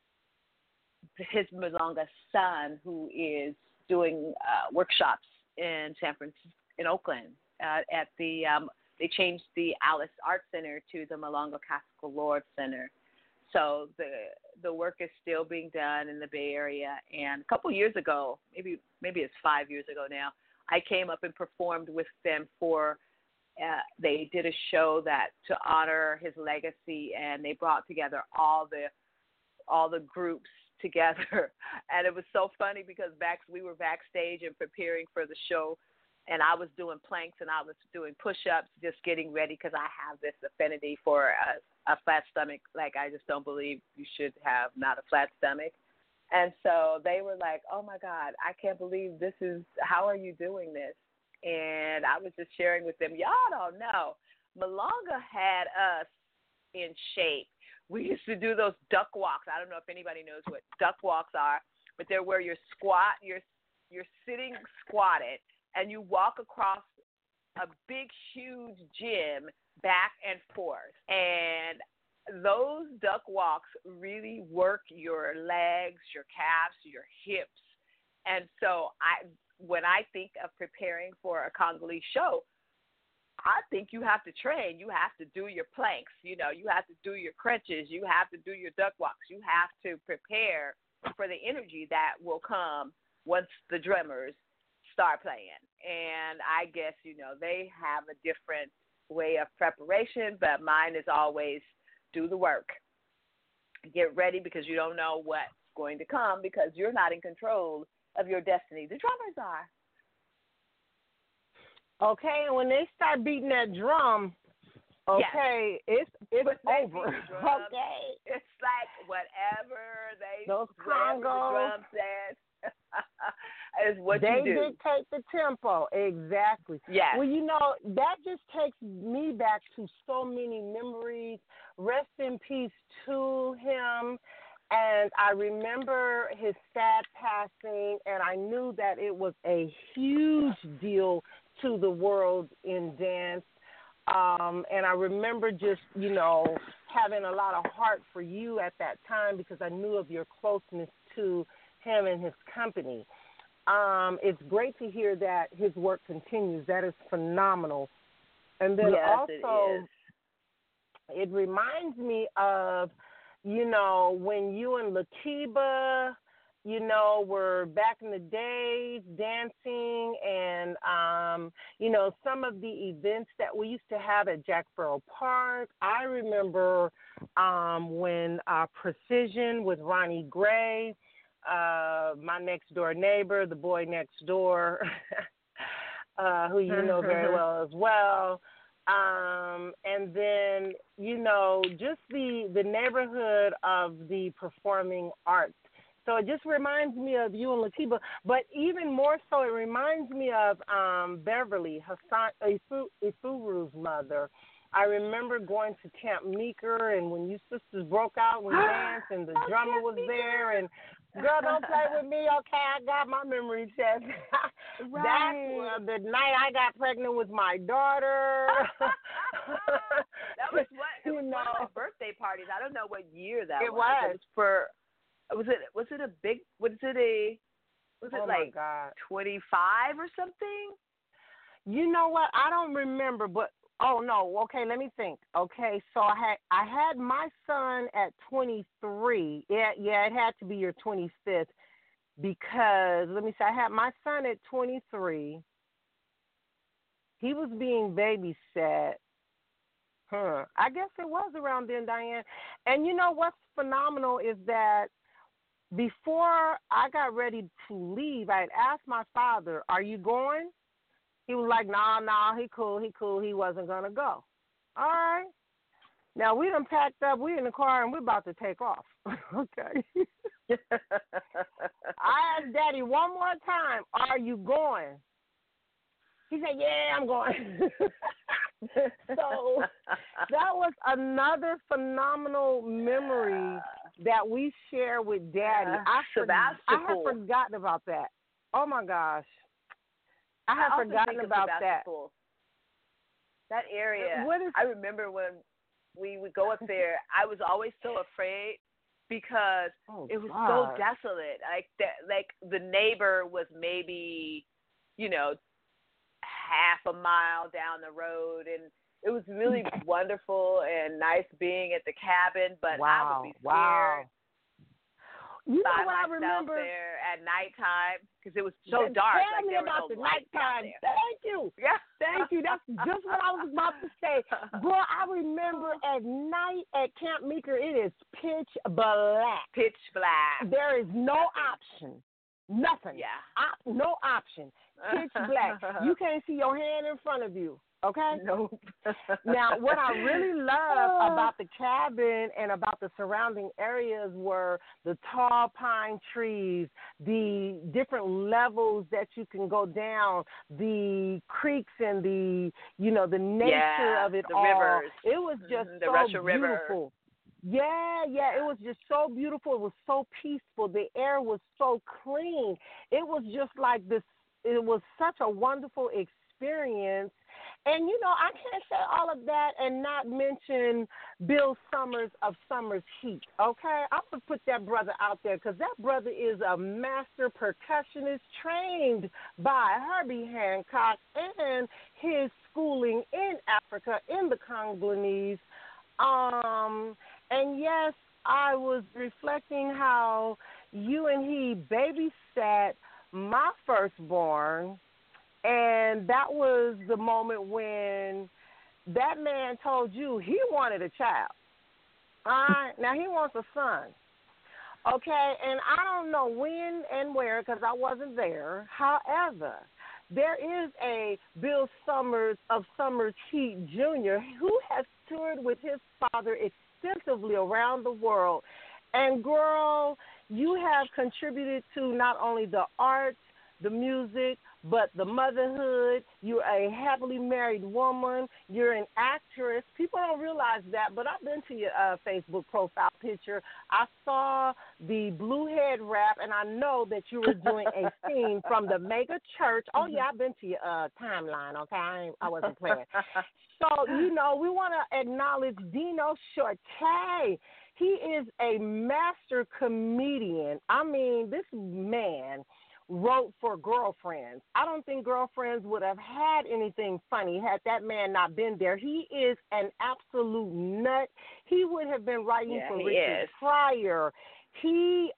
his Malonga son, who is doing workshops in Oakland at the they changed the Alice Art Center to the Malonga Classical Lord Center. So the work is still being done in the Bay Area. And a couple years ago, maybe it's 5 years ago now, I came up and performed with them for. They did a show that to honor his legacy, and they brought together all the groups together, and it was so funny because we were backstage and preparing for the show, and I was doing planks and I was doing push-ups, just getting ready, because I have this affinity for a flat stomach. Like, I just don't believe you should have not a flat stomach. And so they were like, "Oh my God, I can't believe this is, how are you doing this?" And I was just sharing with them, y'all don't know, Malonga had us in shape. We used to do those duck walks. I don't know if anybody knows what duck walks are, but they're where you're sitting squatted, and you walk across a big, huge gym back and forth. And those duck walks really work your legs, your calves, your hips. And so when I think of preparing for a Congolese show, I think you have to train. You have to do your planks. You have to do your crunches. You have to do your duck walks. You have to prepare for the energy that will come once the drummers start playing. And I guess, they have a different way of preparation, but mine is always do the work. Get ready, because you don't know what's going to come, because you're not in control of your destiny. The drummers are. Okay, and when they start beating that drum, okay, yes. it's over. Okay. It's like whatever those whatever the drum says is what you do. They dictate the tempo. Exactly. Yes. Well, that just takes me back to so many memories. Rest in peace to him. And I remember his sad passing, and I knew that it was a huge deal to the world in dance. And I remember just, having a lot of heart for you at that time, because I knew of your closeness to him and his company. It's great to hear that his work continues. That is phenomenal. And then also, it reminds me of, when you and Lakiba, were back in the days dancing, and, some of the events that we used to have at Jack Sparrow Park. I remember when Precision with Ronnie Gray, my next door neighbor, the boy next door, who you know very well as well. And then, just the neighborhood of the performing arts. So it just reminds me of you and Latiba, but even more so, it reminds me of Beverly, Hassan Ifuru's mother. I remember going to Camp Meeker, and when you sisters broke out and danced, and the drummer was there, and girl, don't play with me, okay? I got my memory test. Right. That's the night I got pregnant with my daughter. That was one of my birthday parties. I don't know what year that it was. was. Was it a big? Was it like 25 or something? You know what? I don't remember, but oh no. Okay, let me think. Okay, so I had my son at 23. Yeah, it had to be your 25th because let me see. I had my son at 23. He was being babysat. I guess it was around then, Diane. And you know what's phenomenal is that before I got ready to leave, I had asked my father, "Are you going?" He was like, "Nah, he cool. He wasn't going to go." All right. Now, we done packed up. We in the car, and we're about to take off. Okay. I asked Daddy one more time, "Are you going?" He said, "Yeah, I'm going." So that was another phenomenal memory that we share with Daddy. I had forgotten about that. Oh, my gosh. I had forgotten about that. That area, I remember when we would go up there, I was always so afraid because it was so desolate. Like the neighbor was maybe, half a mile down the road, and it was really wonderful and nice being at the cabin, but I would be scared. You know by what I myself remember there at nighttime because it was so dark. Tell me about the nighttime. Thank you. Yeah. Thank you. That's just what I was about to say. Boy, I remember at night at Camp Meeker, it is pitch black. Pitch black. There is no option. Nothing. Yeah. No option. Pitch black. You can't see your hand in front of you. Okay? Nope. Now, what I really love about the cabin and about the surrounding areas were the tall pine trees, the different levels that you can go down, the creeks and the nature of it all. Rivers. It was just the so Russian beautiful. River. Yeah, it was just so beautiful. It was so peaceful. The air was so clean. It was just like this. It was such a wonderful experience. And, I can't say all of that and not mention Bill Summers of Summers Heat, okay? I'm going to put that brother out there because that brother is a master percussionist trained by Herbie Hancock and his schooling in Africa, in the Congolese. And, yes, I was reflecting how you and he babysat my firstborn. And that was the moment when that man told you he wanted a child. All right? Now, he wants a son. Okay? And I don't know when and where because I wasn't there. However, there is a Bill Summers of Summers Heat Jr. who has toured with his father extensively around the world. And, girl, you have contributed to not only the arts, the music, but the motherhood. You're a happily married woman. You're an actress. People don't realize that, but I've been to your Facebook profile picture. I saw the blue head wrap, and I know that you were doing a scene from the mega church. Oh, yeah, I've been to your timeline, okay? I wasn't playing. So, we want to acknowledge Dino Shorte. He is a master comedian. I mean, this man wrote for Girlfriends. I don't think Girlfriends would have had anything funny had that man not been there. He is an absolute nut. He would have been writing for Richard Pryor. He,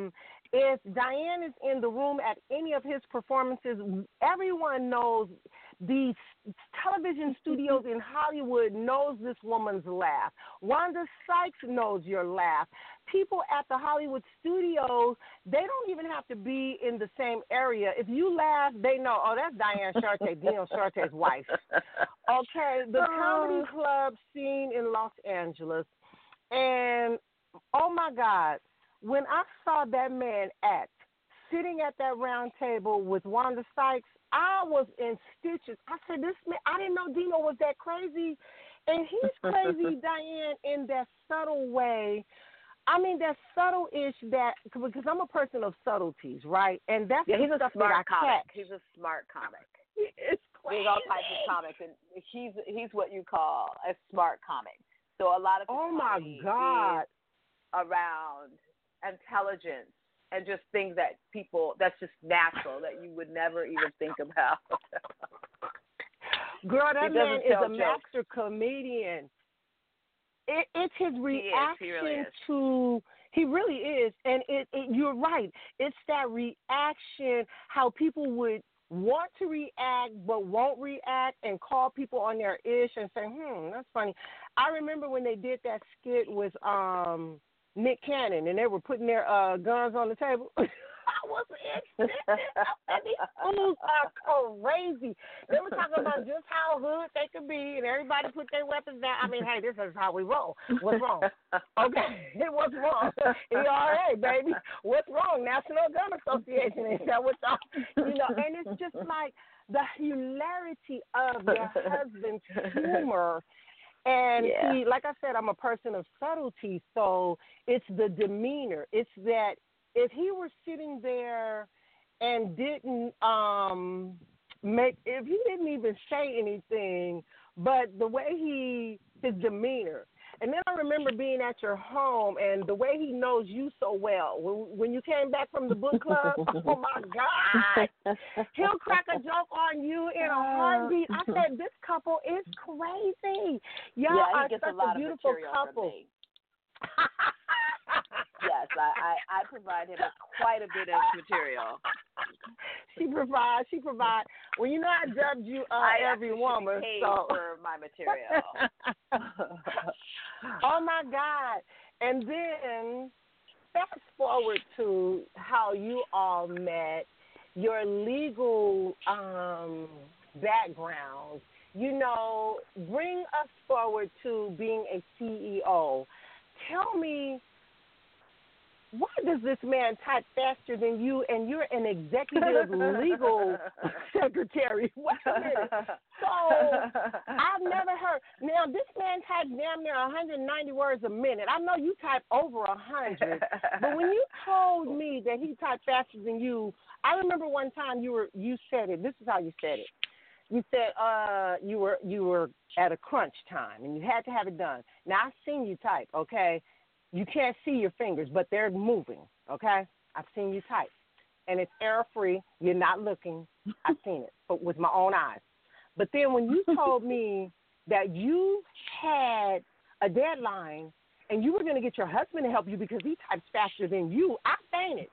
if Diane is in the room at any of his performances, everyone knows the television studios in Hollywood knows this woman's laugh. Wanda Sykes knows your laugh. People at the Hollywood studios, they don't even have to be in the same area. If you laugh, they know, oh, that's Diane Charte, Dino Charte's wife. Okay, the comedy club scene in Los Angeles. And, oh, my God, when I saw that man act, sitting at that round table with Wanda Sykes, I was in stitches. I said, this man, I didn't know Dino was that crazy. And he's crazy, Diane, in that subtle way. I mean, that subtle-ish that, because I'm a person of subtleties, right? And that's he's a stuff smart that I comic. catch. He's a smart comic. It's crazy. There's all types of comics, and he's what you call a smart comic. So a lot of oh my God, is around intelligence and just things that that's just natural that you would never even think about. Girl, that man is a jokes. master comedian. It's his reaction he really is. And you're right. It's that reaction, how people would want to react but won't react and call people on their ish and say, that's funny. I remember when they did that skit with Nick Cannon and they were putting their guns on the table. I was in. These fools are crazy. They were talking about just how hood they could be, and everybody put their weapons down. I mean, hey, this is how we roll. What's wrong? Okay, what's wrong? ERA, baby. What's wrong? National Gun Association. Is that what's up? And it's just like the hilarity of your husband's humor. And see, like I said, I'm a person of subtlety, so it's the demeanor. It's that if he were sitting there and didn't if he didn't even say anything, but the way his demeanor. And then I remember being at your home and the way he knows you so well. When you came back from the book club, oh my God, he'll crack a joke on you in a heartbeat. I said, this couple is crazy. Y'all are such a beautiful couple. Yes, I provide him quite a bit of material. She provides. Well, you know I dubbed you every woman. So for my material. Oh my God! And then fast forward to how you all met, your legal backgrounds. Bring us forward to being a CEO. Tell me, why does this man type faster than you and you're an executive legal secretary? Wait a minute. So I've never heard. Now, this man types damn near 190 words a minute. I know you type over 100. But when you told me that he typed faster than you, I remember one time you said it. This is how you said it. You said you were at a crunch time and you had to have it done. Now, I've seen you type, okay? You can't see your fingers, but they're moving, okay? I've seen you type. And it's error-free. You're not looking. I've seen it but with my own eyes. But then when you told me that you had a deadline and you were going to get your husband to help you because he types faster than you, I fainted.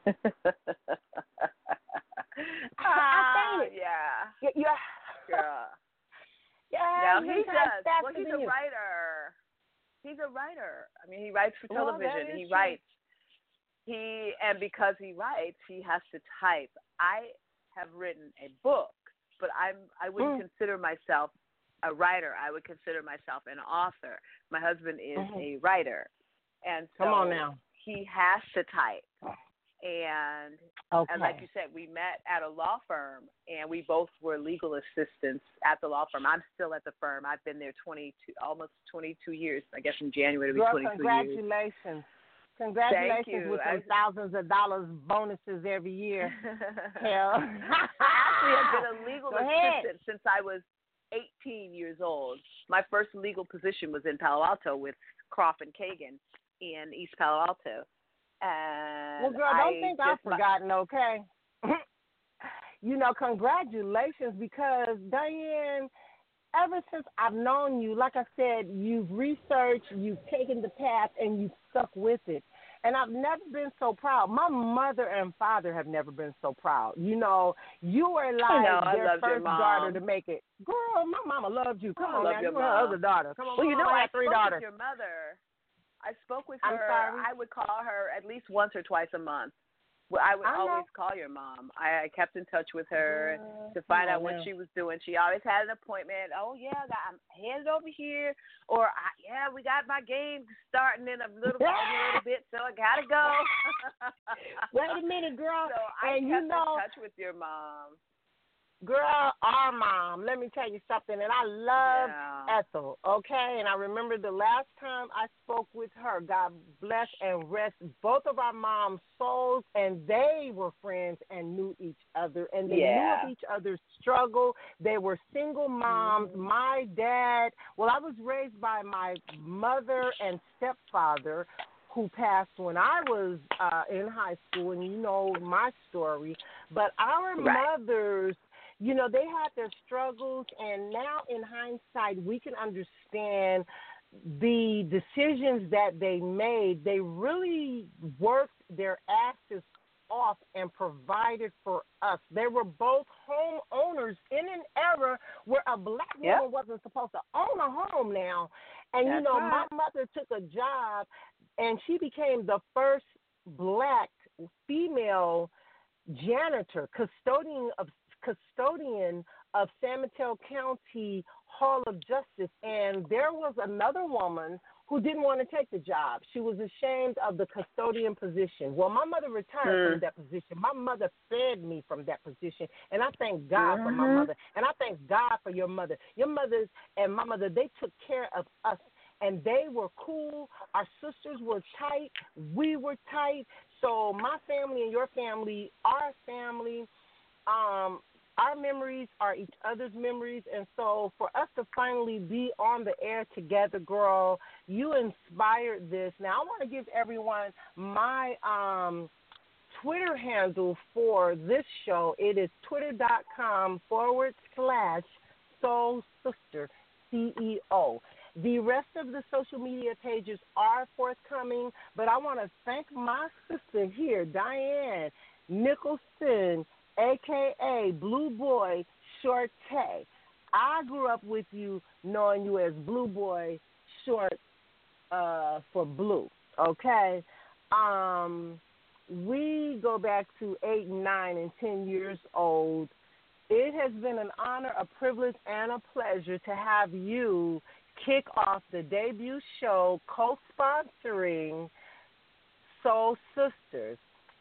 I fainted. Yeah. Yeah. Yeah. Now he does. Well, he's a writer. He's a writer. I mean, he writes for television. He writes. And because he writes, he has to type. I have written a book, but I wouldn't consider myself a writer. I would consider myself an author. My husband is a writer, and so come on now, he has to type. And like you said, we met at a law firm, and we both were legal assistants at the law firm. I'm still at the firm. I've been there almost 22 years. I guess in January it'll be 22 years. Congratulations with some thousands of dollars bonuses every year. Hell. I actually have been a legal assistant since I was 18 years old. My first legal position was in Palo Alto with Croft and Kagan in East Palo Alto. And well, girl, don't think I've forgotten, okay? Congratulations, because, Diane, ever since I've known you, like I said, you've researched, you've taken the path, and you've stuck with it. And I've never been so proud. My mother and father have never been so proud. You know, you were like their first daughter to make it. Girl, my mama loved you. Come on now, you were her other daughter. Come on, well, you know, I I had 3 spoke daughters. with your mother. I spoke with I'm her. sorry? I would call her at least once or twice a month. Well, I would always call your mom. I kept in touch with her to find out what she was doing. She always had an appointment. Oh, yeah, I'm headed over here. Or, yeah, we got my game starting in a little bit, so I got to go. Wait a minute, girl. So I and kept in touch with your mom. Girl, our mom, let me tell you something, and I love Ethel, okay? And I remember the last time I spoke with her, God bless and rest both of our moms' souls, and they were friends and knew each other, and they knew of each other's struggle. They were single moms. Mm-hmm. My dad, well, I was raised by my mother and stepfather, who passed when I was in high school, and you know my story. But our mothers, you know, they had their struggles, and now in hindsight, we can understand the decisions that they made. They really worked their asses off and provided for us. They were both homeowners in an era where a black woman wasn't supposed to own a home now. And, you know, my mother took a job, and she became the first black female janitor, custodian of San Mateo County Hall of Justice. And there was another woman who didn't want to take the job. She was ashamed of the custodian position. Well, my mother retired from that position. My mother fed me from that position, and I thank God for my mother, and I thank God for your mother. Your mother and my mother, they took care of us, and they were cool. Our sisters were tight. We were tight. So my family and your family, our family, our memories are each other's memories. And so for us to finally be on the air together, girl, you inspired this. Now, I want to give everyone my Twitter handle for this show. It is twitter.com/Soul Sister CEO. The rest of the social media pages are forthcoming, but I want to thank my sister here, Diane Nicholson, a.k.a. Blue Boy Shorty. I grew up with you knowing you as Blue Boy, short for blue, okay? We go back to 8, 9, and 10 years old. It has been an honor, a privilege, and a pleasure to have you kick off the debut show co-sponsoring Soul Sisters.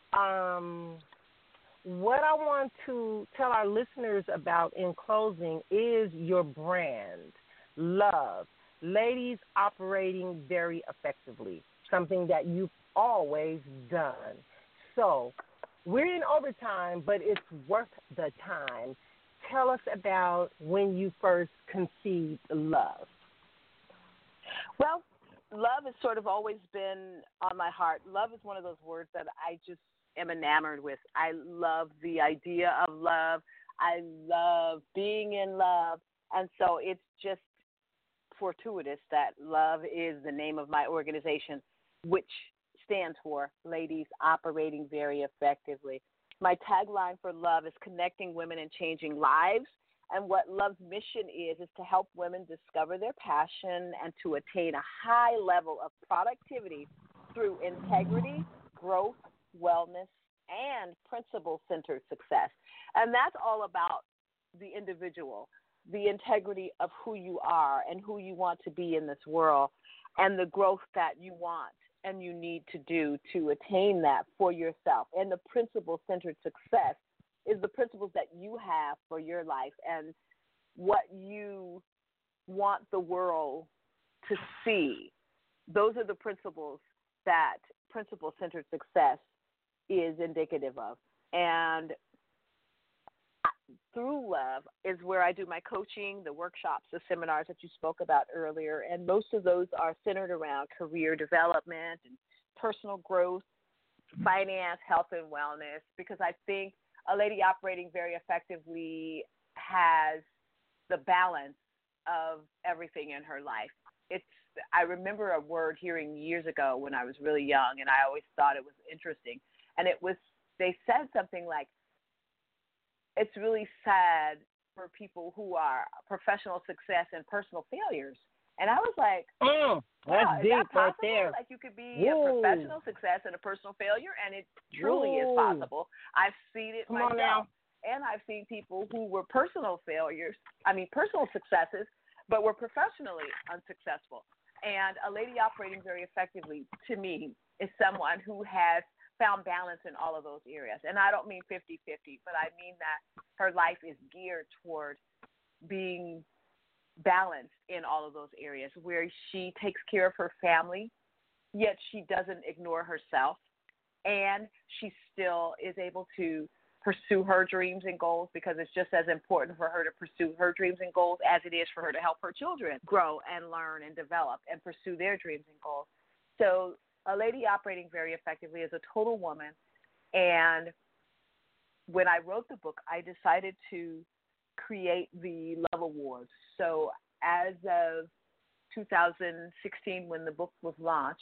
What I want to tell our listeners about in closing is your brand, Love. Ladies operating very effectively, something that you've always done. So we're in overtime, but it's worth the time. Tell us about when you first conceived Love. Well, love has sort of always been on my heart. Love is one of those words that I just am enamored with. I love the idea of love. I love being in love. And so it's just fortuitous that Love is the name of my organization, which stands for Ladies Operating Very Effectively. My tagline for Love is connecting women and changing lives. And what Love's mission is to help women discover their passion and to attain a high level of productivity through integrity, growth, wellness, and principle-centered success. And that's all about the individual, the integrity of who you are and who you want to be in this world, and the growth that you want and you need to do to attain that for yourself. And the principle-centered success is the principles that you have for your life and what you want the world to see. Those are the principles that principle-centered success is indicative of. And through Love is where I do my coaching, the workshops, the seminars that you spoke about earlier, and most of those are centered around career development and personal growth, finance, health, and wellness, because I think a lady operating very effectively has the balance of everything in her life. It's I remember a word hearing years ago when I was really young, and I always thought it was interesting. And they said something like, it's really sad for people who are professional success and personal failures. And I was like, that's wow, is deep that possible? right there. Like you could be a professional success and a personal failure, and it truly is possible. I've seen it myself. And I've seen people who were personal successes, but were professionally unsuccessful. And a lady operating very effectively, to me, is someone who has found balance in all of those areas. And I don't mean 50-50, but I mean that her life is geared toward being balanced in all of those areas, where she takes care of her family, yet she doesn't ignore herself, and she still is able to pursue her dreams and goals, because it's just as important for her to pursue her dreams and goals as it is for her to help her children grow and learn and develop and pursue their dreams and goals. So a lady operating very effectively is a total woman. And when I wrote the book, I decided to create the Love Awards. So as of 2016, when the book was launched,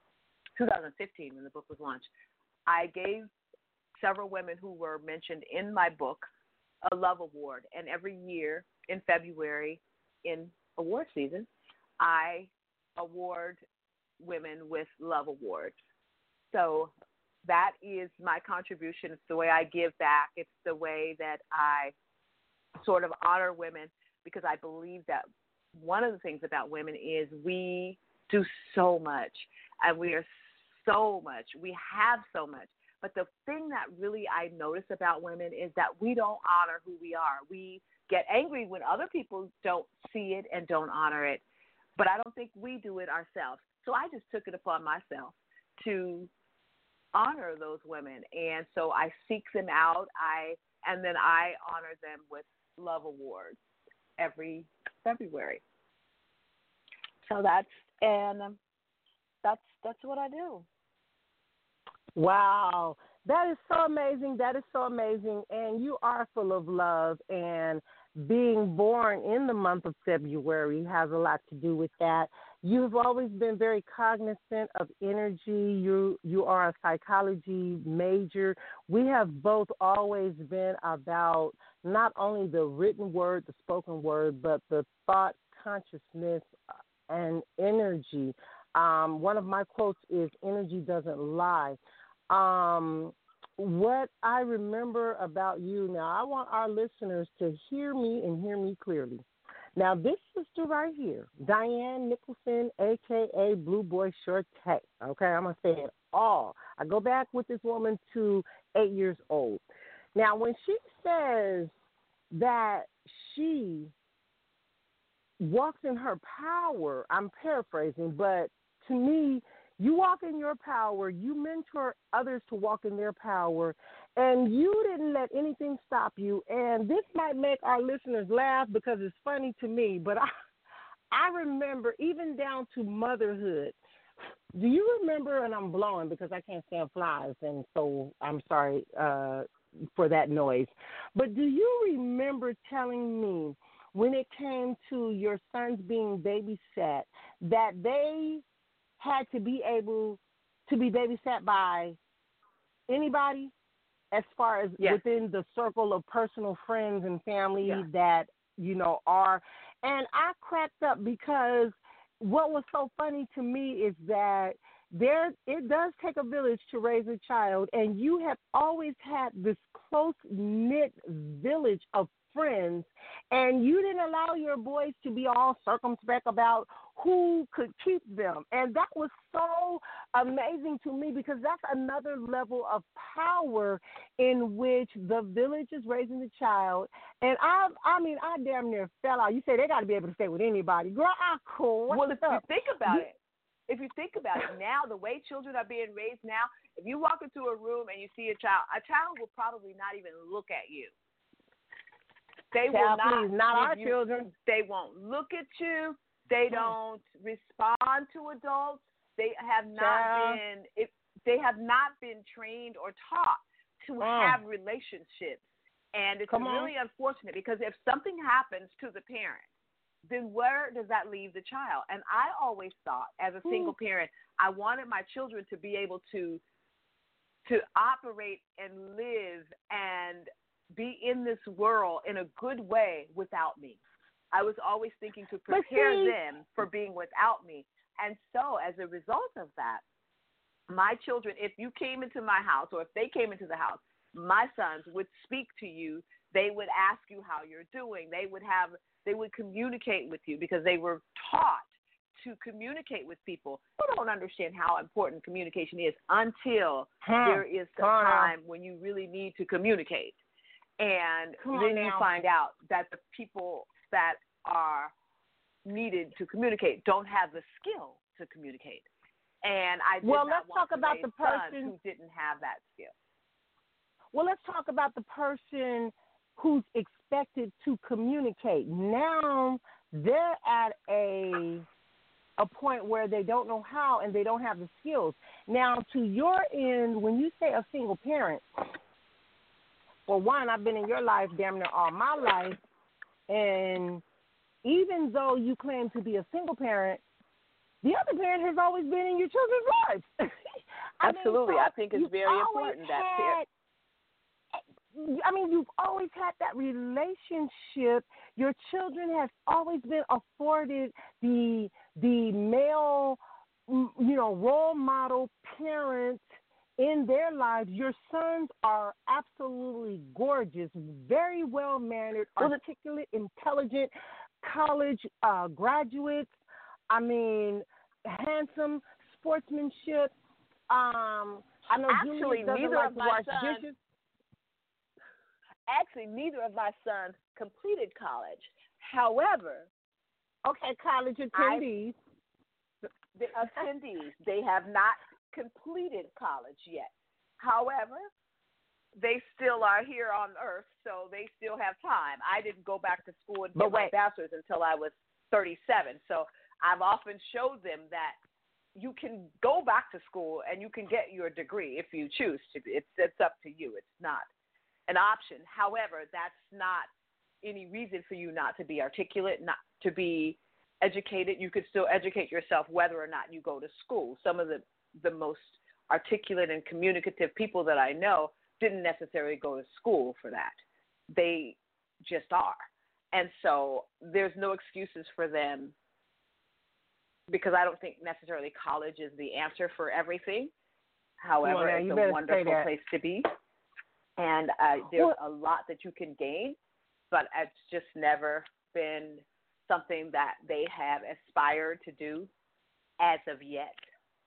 2015, when the book was launched, I gave several women who were mentioned in my book a Love Award. And every year in February, in award season, I award women with Love Awards. So that is my contribution. It's the way I give back. It's the way that I sort of honor women, because I believe that one of the things about women is we do so much, and we have so much. But the thing that really I notice about women is that we don't honor who we are. We get angry when other people don't see it and don't honor it, but I don't think we do it ourselves. So I just took it upon myself to honor those women, and so I seek them out, and then I honor them with Love Awards every February. So that's what I do. Wow. That is so amazing. And you are full of love, and being born in the month of February has a lot to do with that. You've always been very cognizant of energy. You are a psychology major. We have both always been about not only the written word, the spoken word, but the thought, consciousness, and energy. One of my quotes is, energy doesn't lie. What I remember about you, now I want our listeners to hear me and hear me clearly. Now, this sister right here, Diane Nicholson, a.k.a. Blue Boy Shorty, okay, I'm going to say it all. I go back with this woman to 8 years old. Now, when she says that she walks in her power, I'm paraphrasing, but to me, you walk in your power, you mentor others to walk in their power, and you didn't let anything stop you. And this might make our listeners laugh because it's funny to me, but I remember even down to motherhood. Do you remember, and I'm blowing because I can't stand flies, and so I'm sorry for that noise, but do you remember telling me when it came to your sons being babysat that they had to be able to be babysat by anybody as far as within the circle of personal friends and family that, you know, are. And I cracked up because what was so funny to me is that it does take a village to raise a child, and you have always had this close-knit village of friends, and you didn't allow your boys to be all circumspect about who could keep them. And that was so amazing to me, because that's another level of power in which the village is raising the child. And I damn near fell out. You say they got to be able to stay with anybody. Girl, I cool. Well, if you think about it now, the way children are being raised now, if you walk into a room and you see a child will probably not even look at you. They will not our children. They won't look at you. They don't respond to adults. They have not been trained or taught to have relationships. And it's really unfortunate, because if something happens to the parent, then where does that leave the child? And I always thought, as a single parent, I wanted my children to be able to operate and live and be in this world in a good way without me. I was always thinking to prepare them for being without me. And so as a result of that, my children, if you came into my house or if they came into the house, my sons would speak to you. They would ask you how you're doing. They would communicate with you because they were taught to communicate with people. They don't understand how important communication is until there is the time when you really need to communicate. And then you find out that the people that are needed to communicate don't have the skill to communicate. And I did not let's want talk about to the raise sons person who didn't have that skill. Well, let's talk about the person who's expected to communicate. Now they're at a point where they don't know how and they don't have the skills. Now, to your end, when you say a single parent, well, one, I've been in your life damn near all my life, and even though you claim to be a single parent, the other parent has always been in your children's lives. Absolutely. I think it's very important that parent. You've always had that relationship. Your children have always been afforded the male, role model parent in their lives. Your sons are absolutely gorgeous, very well mannered, articulate, intelligent, college graduates. Handsome, sportsmanship. I know Actually, Julius doesn't neither like of to my wash sons. dishes. Actually, neither of my sons completed college. However, college attendees. The attendees, they have not completed college yet. However, they still are here on earth, so they still have time. I didn't go back to school and get my bachelor's until I was 37. So I've often showed them that you can go back to school and you can get your degree if you choose to. It's up to you. It's not an option. However, that's not any reason for you not to be articulate, not to be educated. You could still educate yourself whether or not you go to school. Some of the most articulate and communicative people that I know didn't necessarily go to school for that. They just are. And so there's no excuses for them, because I don't think necessarily college is the answer for everything. However, it's a wonderful place to be. And there's a lot that you can gain, but it's just never been something that they have aspired to do as of yet.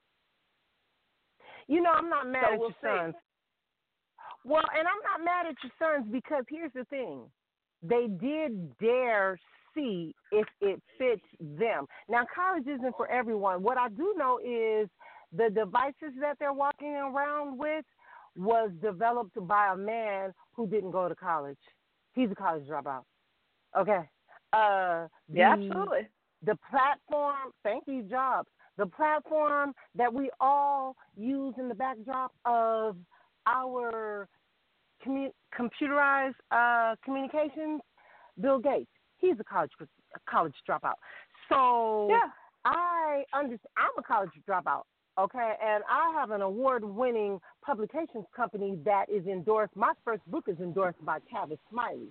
I'm not mad at your sons. Well, and I'm not mad at your sons because here's the thing. They did dare see if it fits them. Now, college isn't for everyone. What I do know is the devices that they're walking around with was developed by a man who didn't go to college. He's a college dropout. Okay. Absolutely. The platform, thank you, Jobs. The platform that we all use in the backdrop of our computerized communications, Bill Gates, he's a college dropout. So I understand. I'm a college dropout, okay, and I have an award-winning publications company that is endorsed. My first book is endorsed by Tavis Smiley.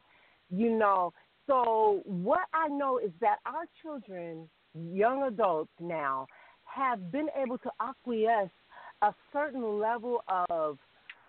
So what I know is that our children, young adults now, have been able to acquiesce a certain level of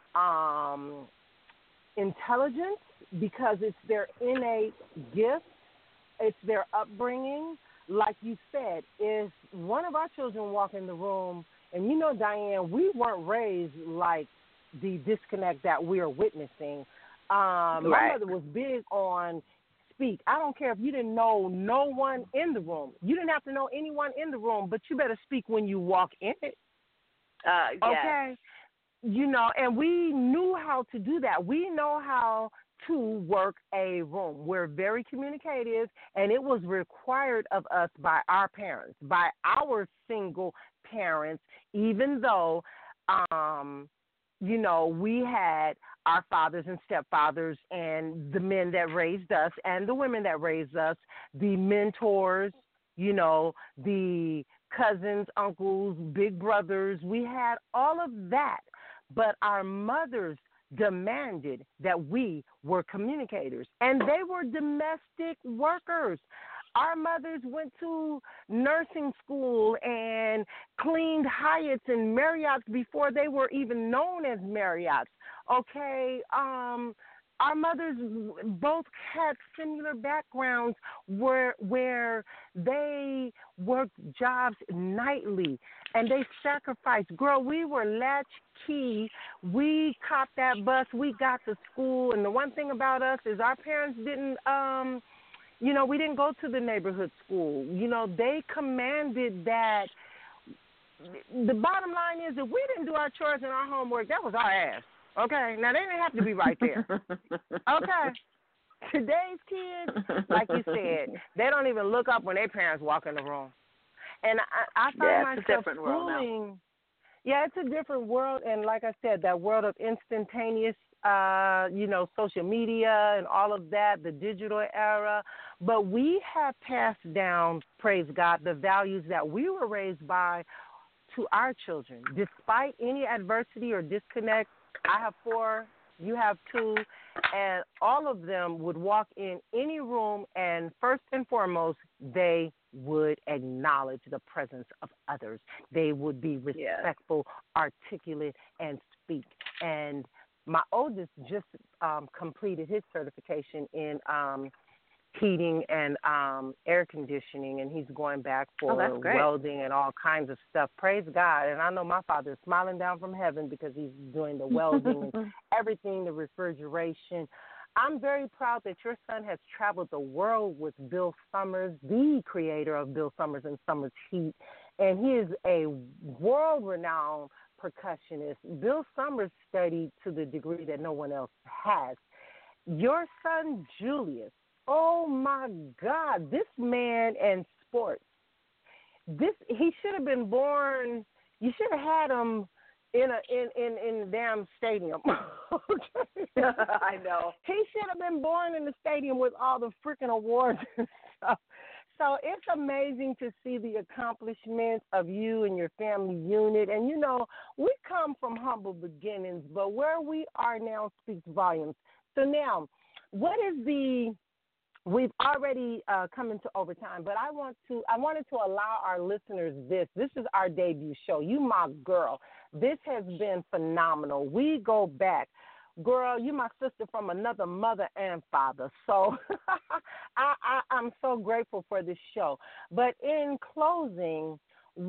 intelligence because it's their innate gift, it's their upbringing. Like you said, if one of our children walk in the room, and Diane, we weren't raised like the disconnect that we're witnessing. My mother was big on speak. I don't care if you didn't know no one in the room. You didn't have to know anyone in the room, but you better speak when you walk in it. Okay? And we knew how to do that. We know how to work a room. We're very communicative, and it was required of us by our parents, by our single parents, even though we had our fathers and stepfathers and the men that raised us and the women that raised us, the mentors, the cousins, uncles, big brothers. We had all of that. But our mothers demanded that we were communicators, and they were domestic workers. Our mothers went to nursing school and cleaned Hyatts and Marriotts before they were even known as Marriotts. Okay, our mothers both had similar backgrounds where they worked jobs nightly and they sacrificed. Girl, we were latchkey. We caught that bus. We got to school. And the one thing about us is our parents didn't, we didn't go to the neighborhood school. They commanded that. The bottom line is if we didn't do our chores and our homework, that was our ass. Okay, now they didn't have to be right there. Okay, today's kids, like you said, they don't even look up when their parents walk in the room. And I find myself schooling. Yeah, it's a different world, and like I said, that world of instantaneous, social media and all of that, the digital era. But we have passed down, praise God, the values that we were raised by to our children, despite any adversity or disconnect. I have 4, you have 2, and all of them would walk in any room, and first and foremost, they would acknowledge the presence of others. They would be respectful, articulate, and speak. And my oldest just completed his certification in heating and air conditioning, and he's going back for welding and all kinds of stuff. Praise God. And I know my father is smiling down from heaven because he's doing the welding and everything, the refrigeration. I'm very proud that your son has traveled the world with Bill Summers, the creator of Bill Summers and Summers Heat, and he is a world-renowned percussionist. Bill Summers studied to the degree that no one else has. Your son, Julius, oh my God, this man and sports. He should have been born. You should have had him in the damn stadium. I know. He should have been born in the stadium with all the freaking awards and stuff. So it's amazing to see the accomplishments of you and your family unit. And, we come from humble beginnings, but where we are now speaks volumes. So now, we've already come into overtime, but I wanted to allow our listeners this. This is our debut show. You my girl. This has been phenomenal. We go back. Girl, you my sister from another mother and father. So I'm so grateful for this show. But in closing,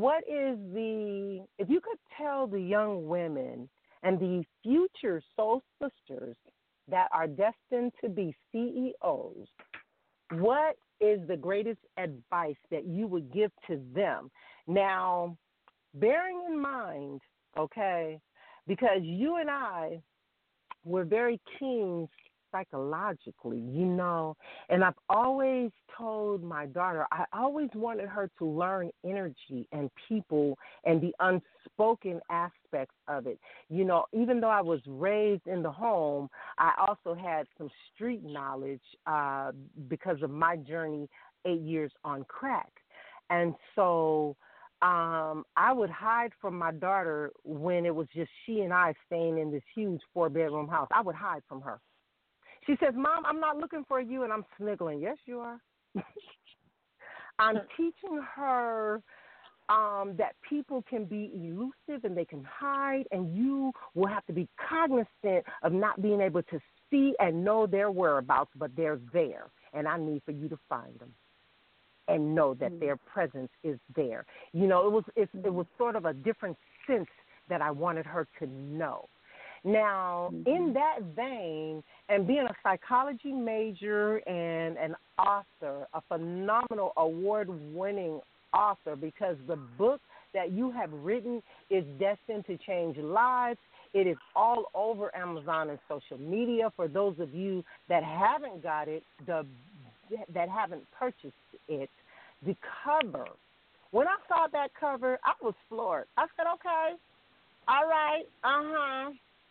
if you could tell the young women and the future soul sisters that are destined to be CEOs, what is the greatest advice that you would give to them? Now, bearing in mind, okay, because you and I were very keen psychologically, and I've always told my daughter, I always wanted her to learn energy and people and the unspoken aspects of it. Even though I was raised in the home, I also had some street knowledge because of my journey 8 years on crack. And so I would hide from my daughter when it was just she and I staying in this huge 4-bedroom house. I would hide from her. She says, Mom, I'm not looking for you, and I'm sniggling. Yes, you are. I'm teaching her that people can be elusive and they can hide, and you will have to be cognizant of not being able to see and know their whereabouts, but they're there, and I need for you to find them and know that their presence is there. It was sort of a different sense that I wanted her to know. Now, in that vein, and being a psychology major and an author, a phenomenal award-winning author, because the book that you have written is destined to change lives. It is all over Amazon and social media. For those of you that haven't got it, that haven't purchased it, the cover, when I saw that cover, I was floored. I said, okay, all right,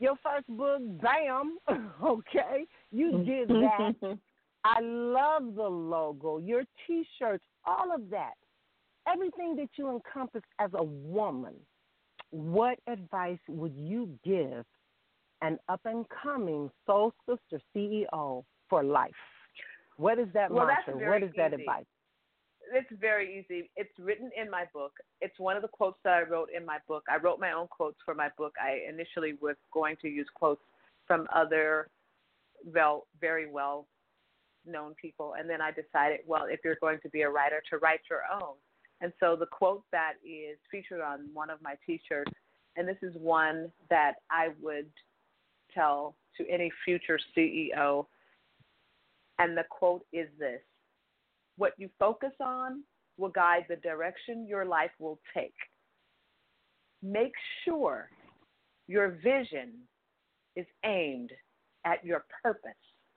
Your first book, bam, okay, you did that. I love the logo, your T-shirts, all of that. Everything that you encompass as a woman. What advice would you give an up-and-coming Soul Sister CEO for life? What is that mantra? What is that advice? It's very easy. It's written in my book. It's one of the quotes that I wrote in my book. I wrote my own quotes for my book. I initially was going to use quotes from other very well-known people, and then I decided, well, if you're going to be a writer, to write your own. And so the quote that is featured on one of my T-shirts, and this is one that I would tell to any future CEO, and the quote is this: what you focus on will guide the direction your life will take. Make sure your vision is aimed at your purpose.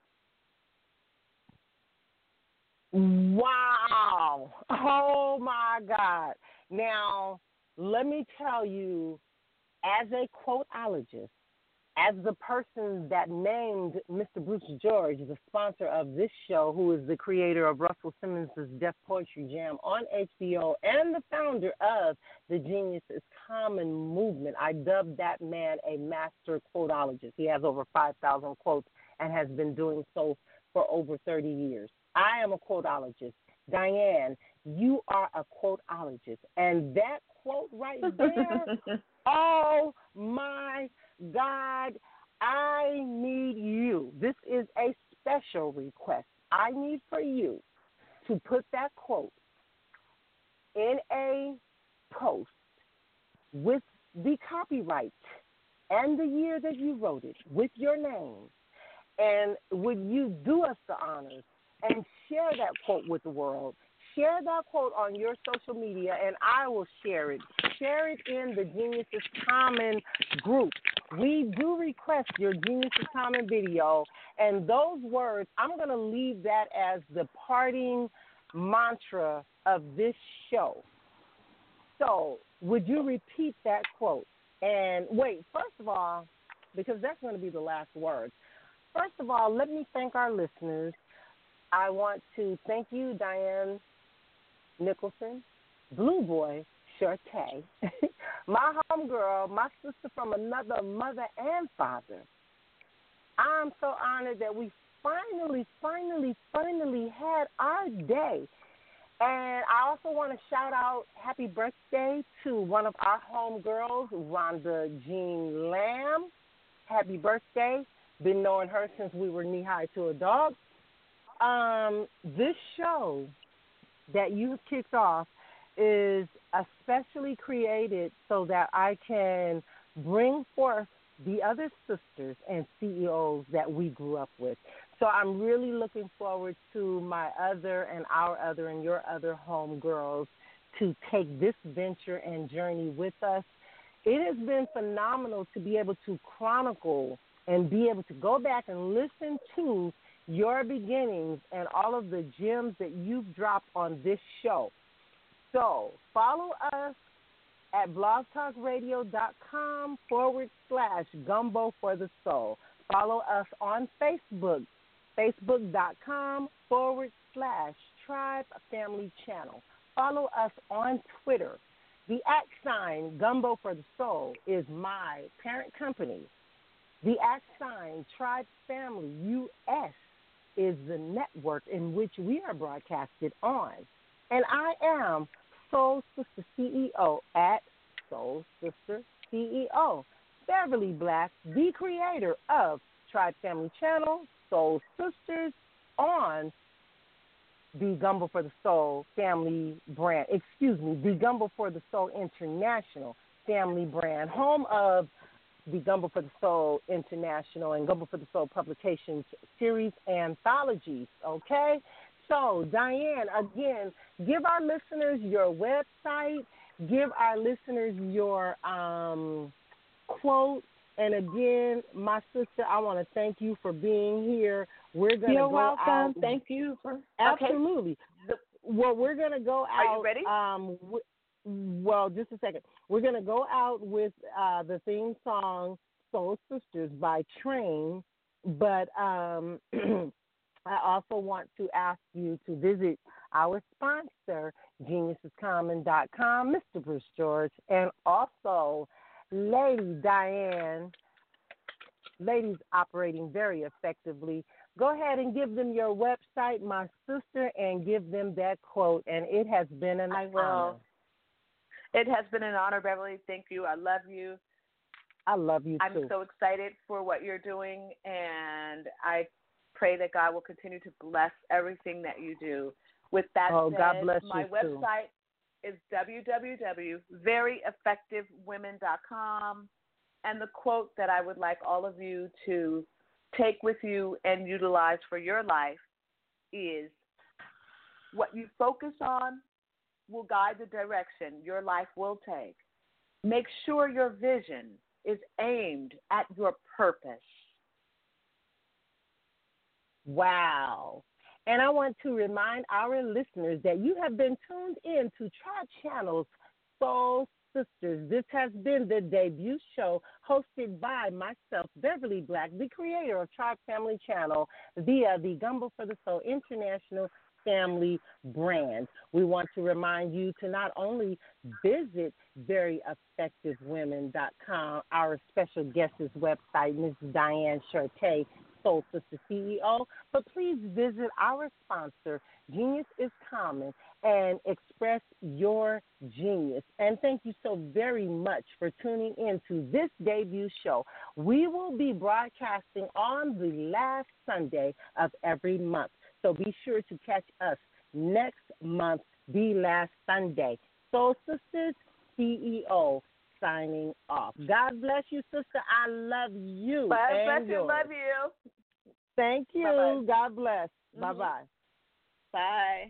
Wow. Oh, my God. Now, let me tell you, as a quoteologist, as the person that named Mr. Bruce George, the sponsor of this show, who is the creator of Russell Simmons' Def Poetry Jam on HBO and the founder of the Genius is Common movement, I dubbed that man a master quoteologist. He has over 5,000 quotes and has been doing so for over 30 years. I am a quoteologist. Diane, you are a quoteologist. And that quote right there, oh, my God, I need you. This is a special request. I need for you to put that quote in a post with the copyright and the year that you wrote it with your name. And would you do us the honors and share that quote with the world? Share that quote on your social media, and I will share it. Share it in the Genius is Common group. We do request your Genius is Common video, and those words, I'm going to leave that as the parting mantra of this show. So would you repeat that quote? And wait, first of all, because that's going to be the last word. First of all, let me thank our listeners. I want to thank you, Diane Nicholson, Blue Boy, Shortay, my homegirl, my sister from another mother and father. I'm so honored that we finally had our day. And I also want to shout out happy birthday to one of our homegirls, Rhonda Jean Lamb. Happy birthday. Been knowing her since we were knee-high to a dog. This show that you kicked off is especially created so that I can bring forth the other sisters and CEOs that we grew up with. So I'm really looking forward to my other and our other and your other homegirls to take this venture and journey with us. It has been phenomenal to be able to chronicle and be able to go back and listen to your beginnings and all of the gems that you've dropped on this show. So follow us at blogtalkradio.com/Gumbo for the Soul. Follow us on Facebook, facebook.com/Tribe Family Channel. Follow us on Twitter. The @ Gumbo for the Soul is my parent company. The @ Tribe Family US is the network in which we are broadcasted on. And I am Soul Sister CEO at Soul Sister CEO. Beverly Black, the creator of Tribe Family Channel, Soul Sisters, on the Gumbo for the Soul family brand. The Gumbo for the Soul International family brand, home of the Gumbo for the Soul International and Gumbo for the Soul Publications series anthologies, okay? So, Diane, again, give our listeners your website, give our listeners your quote, and again, my sister, I want to thank you for being here. We're going to go welcome. out. Thank you for Absolutely. Okay. Well, we're going to go out. Are you ready? Well, just a second. We're going to go out with the theme song Soul Sisters by train, but I also want to ask you to visit our sponsor, geniusiscommon.com, Mr. Bruce George, and also Lady Diane, ladies operating very effectively. Go ahead and give them your website, my sister, and give them that quote. And it has been an honor. It has been an honor, Beverly. Thank you. I love you. I love you, too. I'm so excited for what you're doing, and I pray that God will continue to bless everything that you do. With that said, God bless my you website is www.veryeffectivewomen.com, and the quote that I would like all of you to take with you and utilize for your life is, what you focus on will guide the direction your life will take. Make sure your vision is aimed at your purpose. Wow. And I want to remind our listeners that you have been tuned in to Tribe Channel's Soul Sisters. This has been the debut show hosted by myself, Beverly Black, the creator of Tribe Family Channel, via the Gumbo for the Soul International Family brand. We want to remind you to not only visit veryeffectivewomen.com, our special guest's website, Mrs. Diane Sharte, Soul Sister CEO, but please visit our sponsor, Genius is Common, and express your genius. And thank you so very much for tuning in to this debut show. We will be broadcasting on the last Sunday of every month, so be sure to catch us next month, the last Sunday. Soul Sisters CEO signing off. God bless you, sister. I love you. God bless you. Love you. Thank you. Bye-bye. God bless. Mm-hmm. Bye-bye. Bye.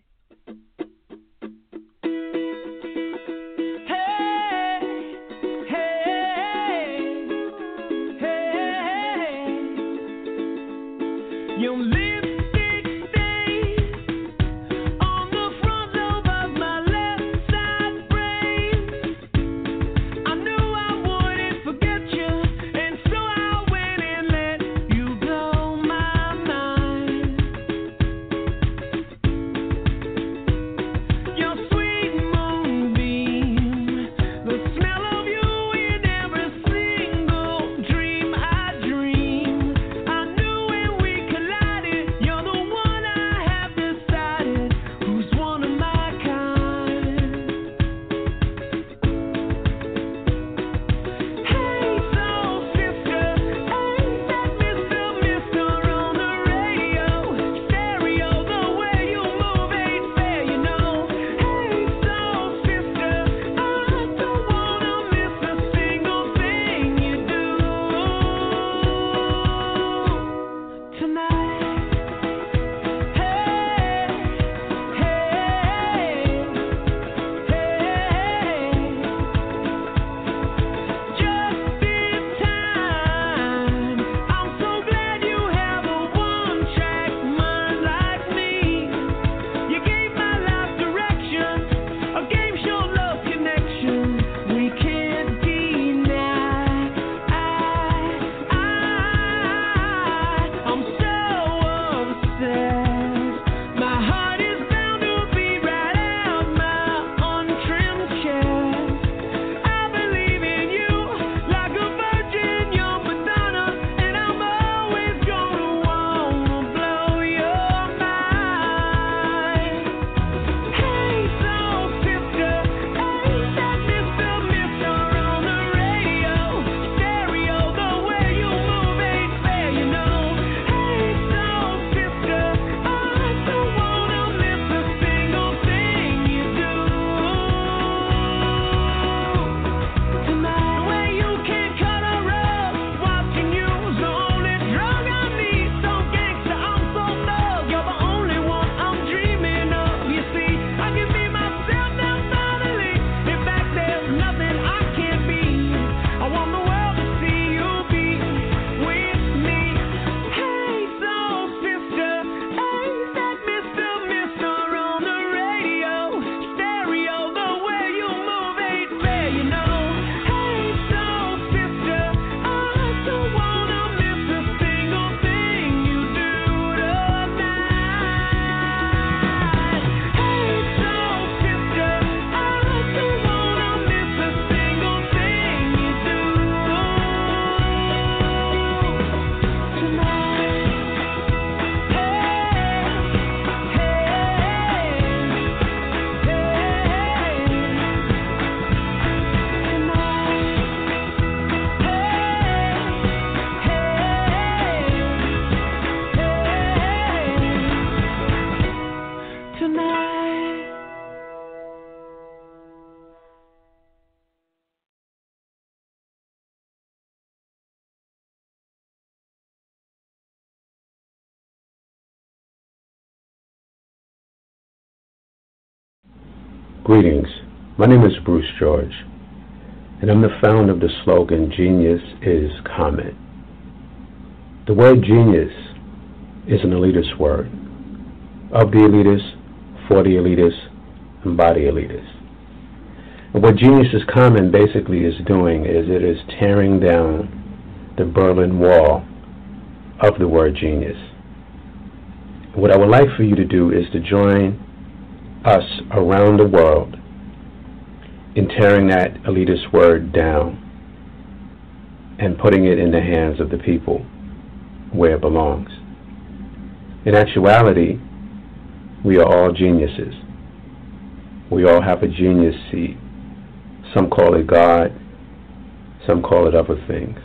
Greetings, my name is Bruce George, and I'm the founder of the slogan, Genius is Common. The word genius is an elitist word, of the elitists, for the elitists, and by the elitists. And what Genius is Common basically is doing is it is tearing down the Berlin Wall of the word genius. What I would like for you to do is to join us around the world in tearing that elitist word down and putting it in the hands of the people where it belongs. In actuality, we are all geniuses. We all have a genius seed. Some call it God, some call it other things.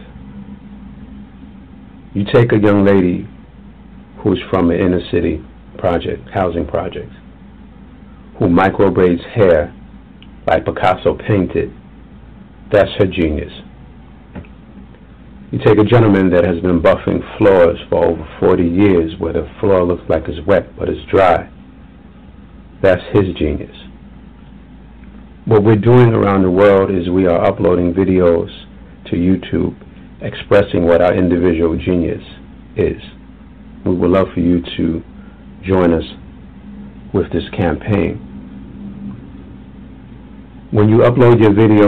You take a young lady who's from an inner city project, housing projects, who microbraids hair like Picasso painted, that's her genius. You take a gentleman that has been buffing floors for over 40 years where the floor looks like it's wet but it's dry, that's his genius. What we're doing around the world is we are uploading videos to YouTube expressing what our individual genius is. We would love for you to join us with this campaign. When you upload your video